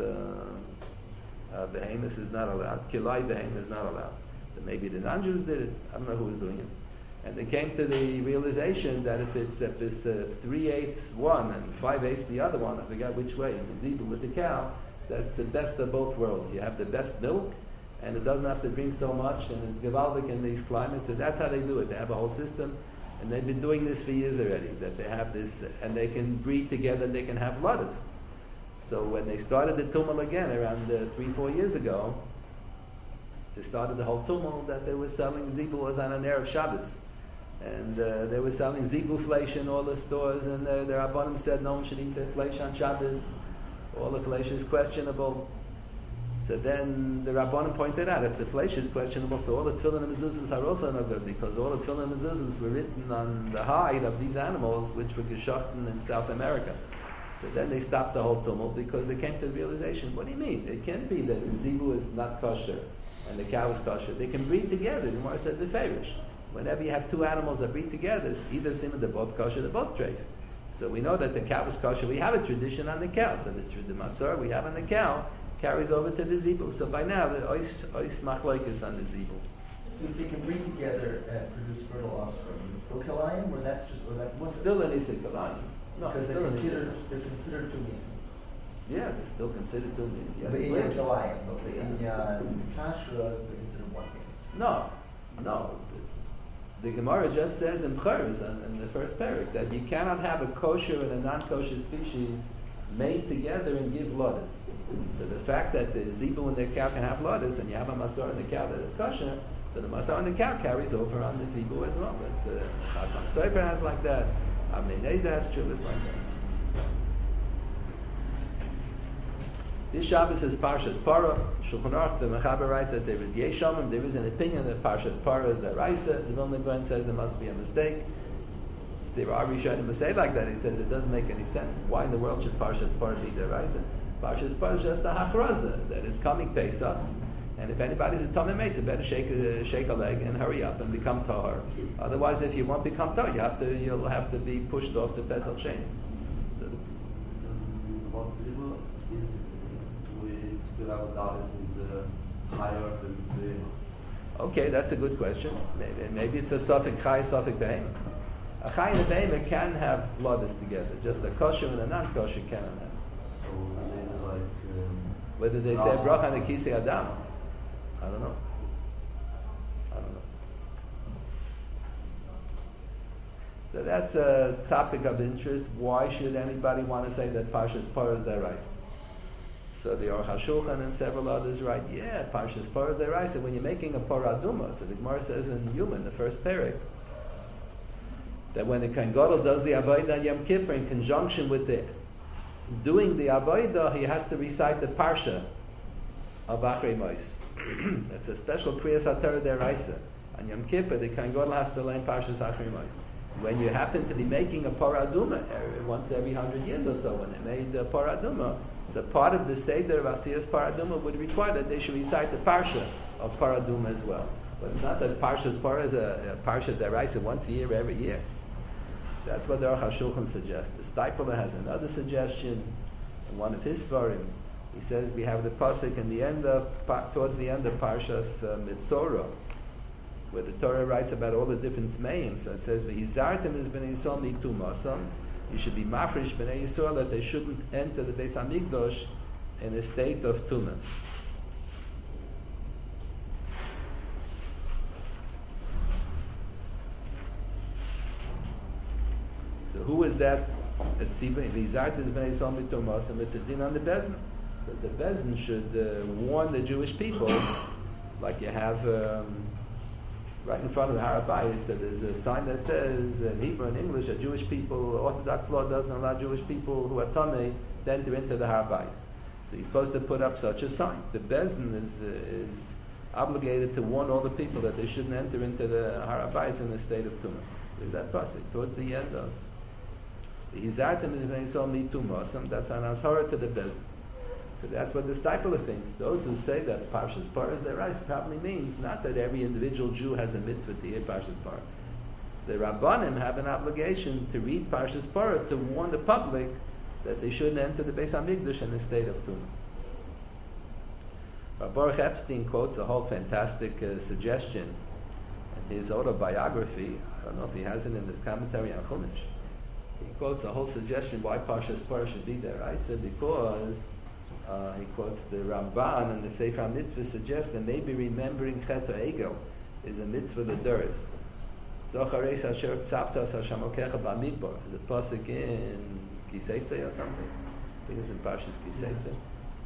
Behemoth is not allowed. Kilai Behemoth is not allowed. So maybe the non-Jews did it. I don't know who was doing it. And they came to the realization that if it's 3/8 one and 5/8 the other one, I forgot which way, the zebra with the cow, that's the best of both worlds. You have the best milk, and it doesn't have to drink so much, and it's gewaldic in these climates. So that's how they do it. They have a whole system, and they've been doing this for years already. That they have this, and they can breed together. And they can have ludders. So when they started the tumult again around 3-4 years ago, they started the whole tumult that they were selling zebra was on an Erev Shabbos. And they were selling zibu flesh in all the stores, and the Rabbanim said no one should eat the flesh on Shabbos. All the flesh is questionable. So then the Rabbanim pointed out, if the flesh is questionable, so all the tefillin and mezuzahs are also no good, because all the tefillin and mezuzahs were written on the hide of these animals, which were geschochten in South America. So then they stopped the whole tumult, because they came to the realization, what do you mean? It can't be that the zibu is not kosher, and the cow is kosher. They can breed together. The Gemara said the ferish. Whenever you have two animals that breed together, it's either simon they're both kosher, they're both treif. So we know that the cow is kosher. We have a tradition on the cow. So the masor we have on the cow carries over to the zibul. So by now the ois machlokes on the zibul. So if they can breed together and produce fertile offspring, is it still kilayim, or that's one? Still an issa kilayim. No, because they're considered to me. Yeah, they're still considered to me. Yeah, the inyan kilayim, but the inyan kashras they're considered one thing. No. The Gemara just says in B'charos, in the first parak, that you cannot have a kosher and a non-kosher species made together and give lotus. So the fact that the zibul and the cow can have lotus, and you have a masor and the cow that is kosher, so the masor and the cow carries over on the zibul as well. It's Chasam Sofer has like that. Avnei Nezer has chuvas like that. This Shabbos is Parshas Parah. Shulchan Aruch, the Mechaber writes that there is Yeshamim. There is an opinion that Parshas Parah is the Raisa. The Vilna Gaon says it must be a mistake. There are Rishonim who say like that. He says it doesn't make any sense. Why in the world should Parshas Parah be the Raisa? Parshas Parah is just a Hachraza that it's coming Pesach, and if anybody's a Tomei Mesa, better shake a leg and hurry up and become Tahar. Otherwise, if you won't become Tahar, you'll have to be pushed off the Pesach Sheni. So still have a dollar who's higher than okay, that's a good question. Maybe it's a suffix chai, suffix behemoth. A chai and a behemoth can have blooders together. Just a kosher and a non-kosher cannot have. So they like whether they say bracha on the kisei adam, I don't know. So that's a topic of interest. Why should anybody want to say that Parshas Parah is their rice? So the Aruch HaShulchan and several others write, yeah, Parshas Parah is their rice. And when you're making a Parah Aduma, so the Gemara says in Yuman, the first parak, that when the Kohen Gadol does the Avodah on Yom Kippur in conjunction with doing the Avodah, he has to recite the Parsha of Achrei Mos. That's a special Kriyas HaTorah deraisa. On Yom Kippur, the Kohen Gadol has to learn Parshas Achrei Mos. When you happen to be making a Parah Aduma once every 100 years or so, when they made the Parah Aduma, so part of the Seder of Asiyas Parah Aduma would require that they should recite the Parsha of Parah Aduma as well. But it's not that Parshas Parah is a Parsha deraisa once a year, every year. That's what the Aruch HaShulchan suggests. The Steipler has another suggestion in one of his svarim. He says we have the pasuk in the end of towards the end of Parshas Mitzorah, where the Torah writes about all the different tmeim. So it says v'hizartem is b'nei Yisrael mitumasam. You should be mafresh b'nei Yisrael that they shouldn't enter the Beis Hamikdash in a state of tumah. So who is that? It's even v'hizartem is b'nei Yisrael mitumasam. It's a din on the Bezdin. But the Bezdin should warn the Jewish people, like you have. Right in front of the Har HaBayis, so there's a sign that says in Hebrew and English that Jewish people, Orthodox law doesn't allow Jewish people who are Tamei to enter into the Har HaBayis. So you're supposed to put up such a sign. The Bezdin is obligated to warn all the people that they shouldn't enter into the Har HaBayis in a state of tumah. There's that pasuk towards the end of Hizartem is when saw me tumasam. That's an ashara to the bezin. So that's what the Stipler thinks. Those who say that Parshas Parah is their rights probably means not that every individual Jew has a mitzvah to hear Parshas Parah. The Rabbanim have an obligation to read Parshas Parah to warn the public that they shouldn't enter the Beis HaMikdash in a state of tumah. Baruch Epstein quotes a whole fantastic suggestion in his autobiography. I don't know if he has it in his commentary on Chumash. He quotes a whole suggestion why Parshas Parah should be there. I said because he quotes the Ramban and the Sefer HaMitzvah suggests that maybe remembering Chet HaEgel is a mitzvah l'doros. Zochareis Asher Tzavtas Hashem Okecha B'Midbar is a pasuk in Kiseitze or something. I think it's in Parshas Kiseitze.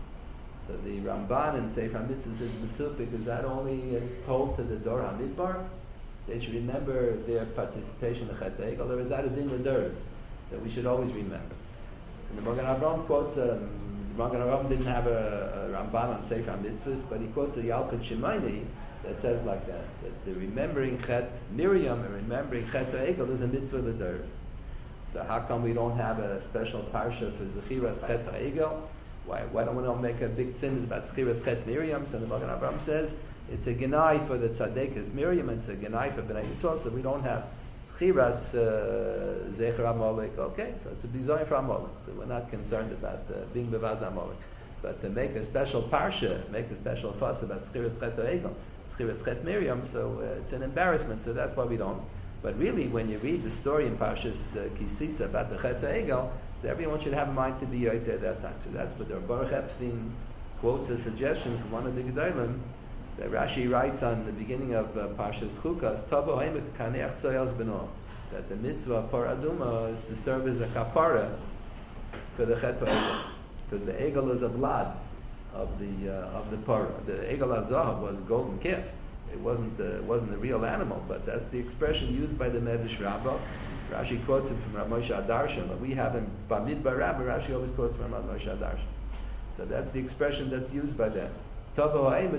So the Ramban in Sefer HaMitzvah says Mesupik is that only told to the Dor HaMidbar? They should remember their participation in Chet HaEgel, or is that a din l'doros that we should always remember? And the Magen Avraham quotes Magen Avraham didn't have a Ramban on Sefer HaMitzvahs, but he quotes a Yalkut Shemaini that says like that the remembering Chet Miriam and remembering Chet HaEgel is a mitzvah l'doros. So how come we don't have a special parsha for Zechiras Chet HaEgel? Why don't we not make a big tzimmus about Zechiras Chet Miriam? So the Magen Avraham says it's a genai for the tzaddikas Miriam and it's a genai for Bnei Yisrael, so we don't have Zechiras Zecher Amalek. Okay, so it's a bizarre for Amalek, so we're not concerned about being bevaz Amalek. But to make a special parsha, make a special fuss about Zechiras Chet HaEgel, Zechiras Chet Miriam, so it's an embarrassment, so that's why we don't. But really, when you read the story in Parshas Kisisa about the Chet HaEgel, so everyone should have a mind to be Yotzei at that time. So that's what the Baruch Epstein quotes a suggestion from one of the Gedolim that Rashi writes on the beginning of Parshas Chukas, Tavo Haimet Kaneach Tzoyaz Beno, that the mitzvah of Parah Aduma is to serve as a kapara for the Chet HaEgel, because the Egel is a blood of the Parah. The Egel Azahav was golden calf. It wasn't a real animal, but that's the expression used by the Medrash Rabbah. Rashi quotes it from Rav Moshe Adarshan, but we have in Bamidbar Rabbah, Rashi always quotes from Rav Moshe Adarshan. So that's the expression that's used by them. And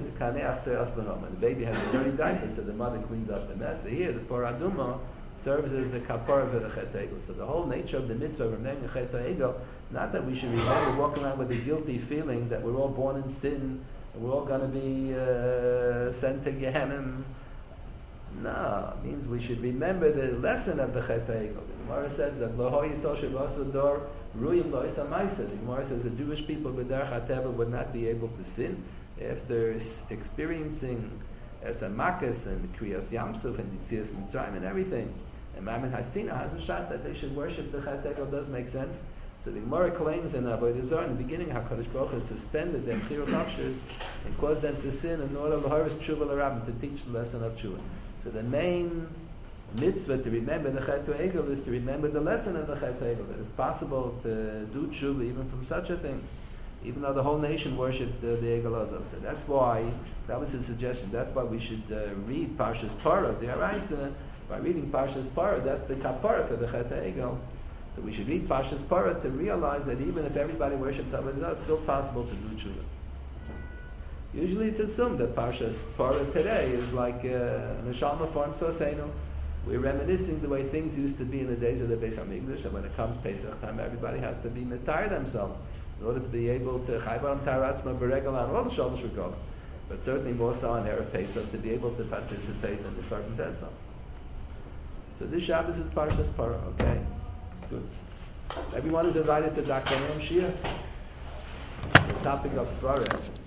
the baby has a dirty diaper, so the mother cleans up the mess. So here, the Parah Aduma serves as the kapara for the Chet HaEgel. So the whole nature of the mitzvah of remembering Chet HaEgel, not that we should remember walking around with a guilty feeling that we're all born in sin and we're all going to be sent to Gehenna. No, it means we should remember the lesson of the Chet HaEgel. The Gemara says that Lo Yisol Shebasur Dor Ruyim Lo Isa Ma'aseh. The Gemara says the Jewish people B'derech HaTeva would not be able to sin after experiencing Esa Makas and Kriyas Yamsuf and Yitzias Mitzrayim and everything. And Maimon Hasina hasn't shot that they should worship the Chet HaEgel. Does make sense. So the Gemara claims in Avodah Zarah in the beginning HaKadosh Baruch Hu suspended their Chiyuv Hakshers and caused them to sin in order to harvest Tshuva l'Rabbim, to teach the lesson of Tshuva. So the main mitzvah to remember the Chet HaEgel is to remember the lesson of the Chet HaEgel, that it's possible to do Tshuva even from such a thing, even though the whole nation worshipped the Egel Azav. So that's why, that was his suggestion, that's why we should read Parshas Parah, the Araisa. By reading Parshas Parah, that's the kapara for the Chet HaEgel. So we should read Parshas Parah to realize that even if everybody worshipped Avodah Zarah, it's still possible to do Tshuva. Usually it's assumed that Parshas Parah today is like an Shalma form Sosenu. We're reminiscing the way things used to be in the days of the Beis HaMikdash, and when it comes Pesach time, everybody has to be mitar themselves in order to be able to chayvaram taratzma beregel on all the Shalosh Regalim, but certainly more so on Erev Pesach to be able to participate in the Korban Pesach. So this Shabbos is Parshas Parah, okay? Good. Everyone is invited to Dr. Yom Shir, the topic of Svarah.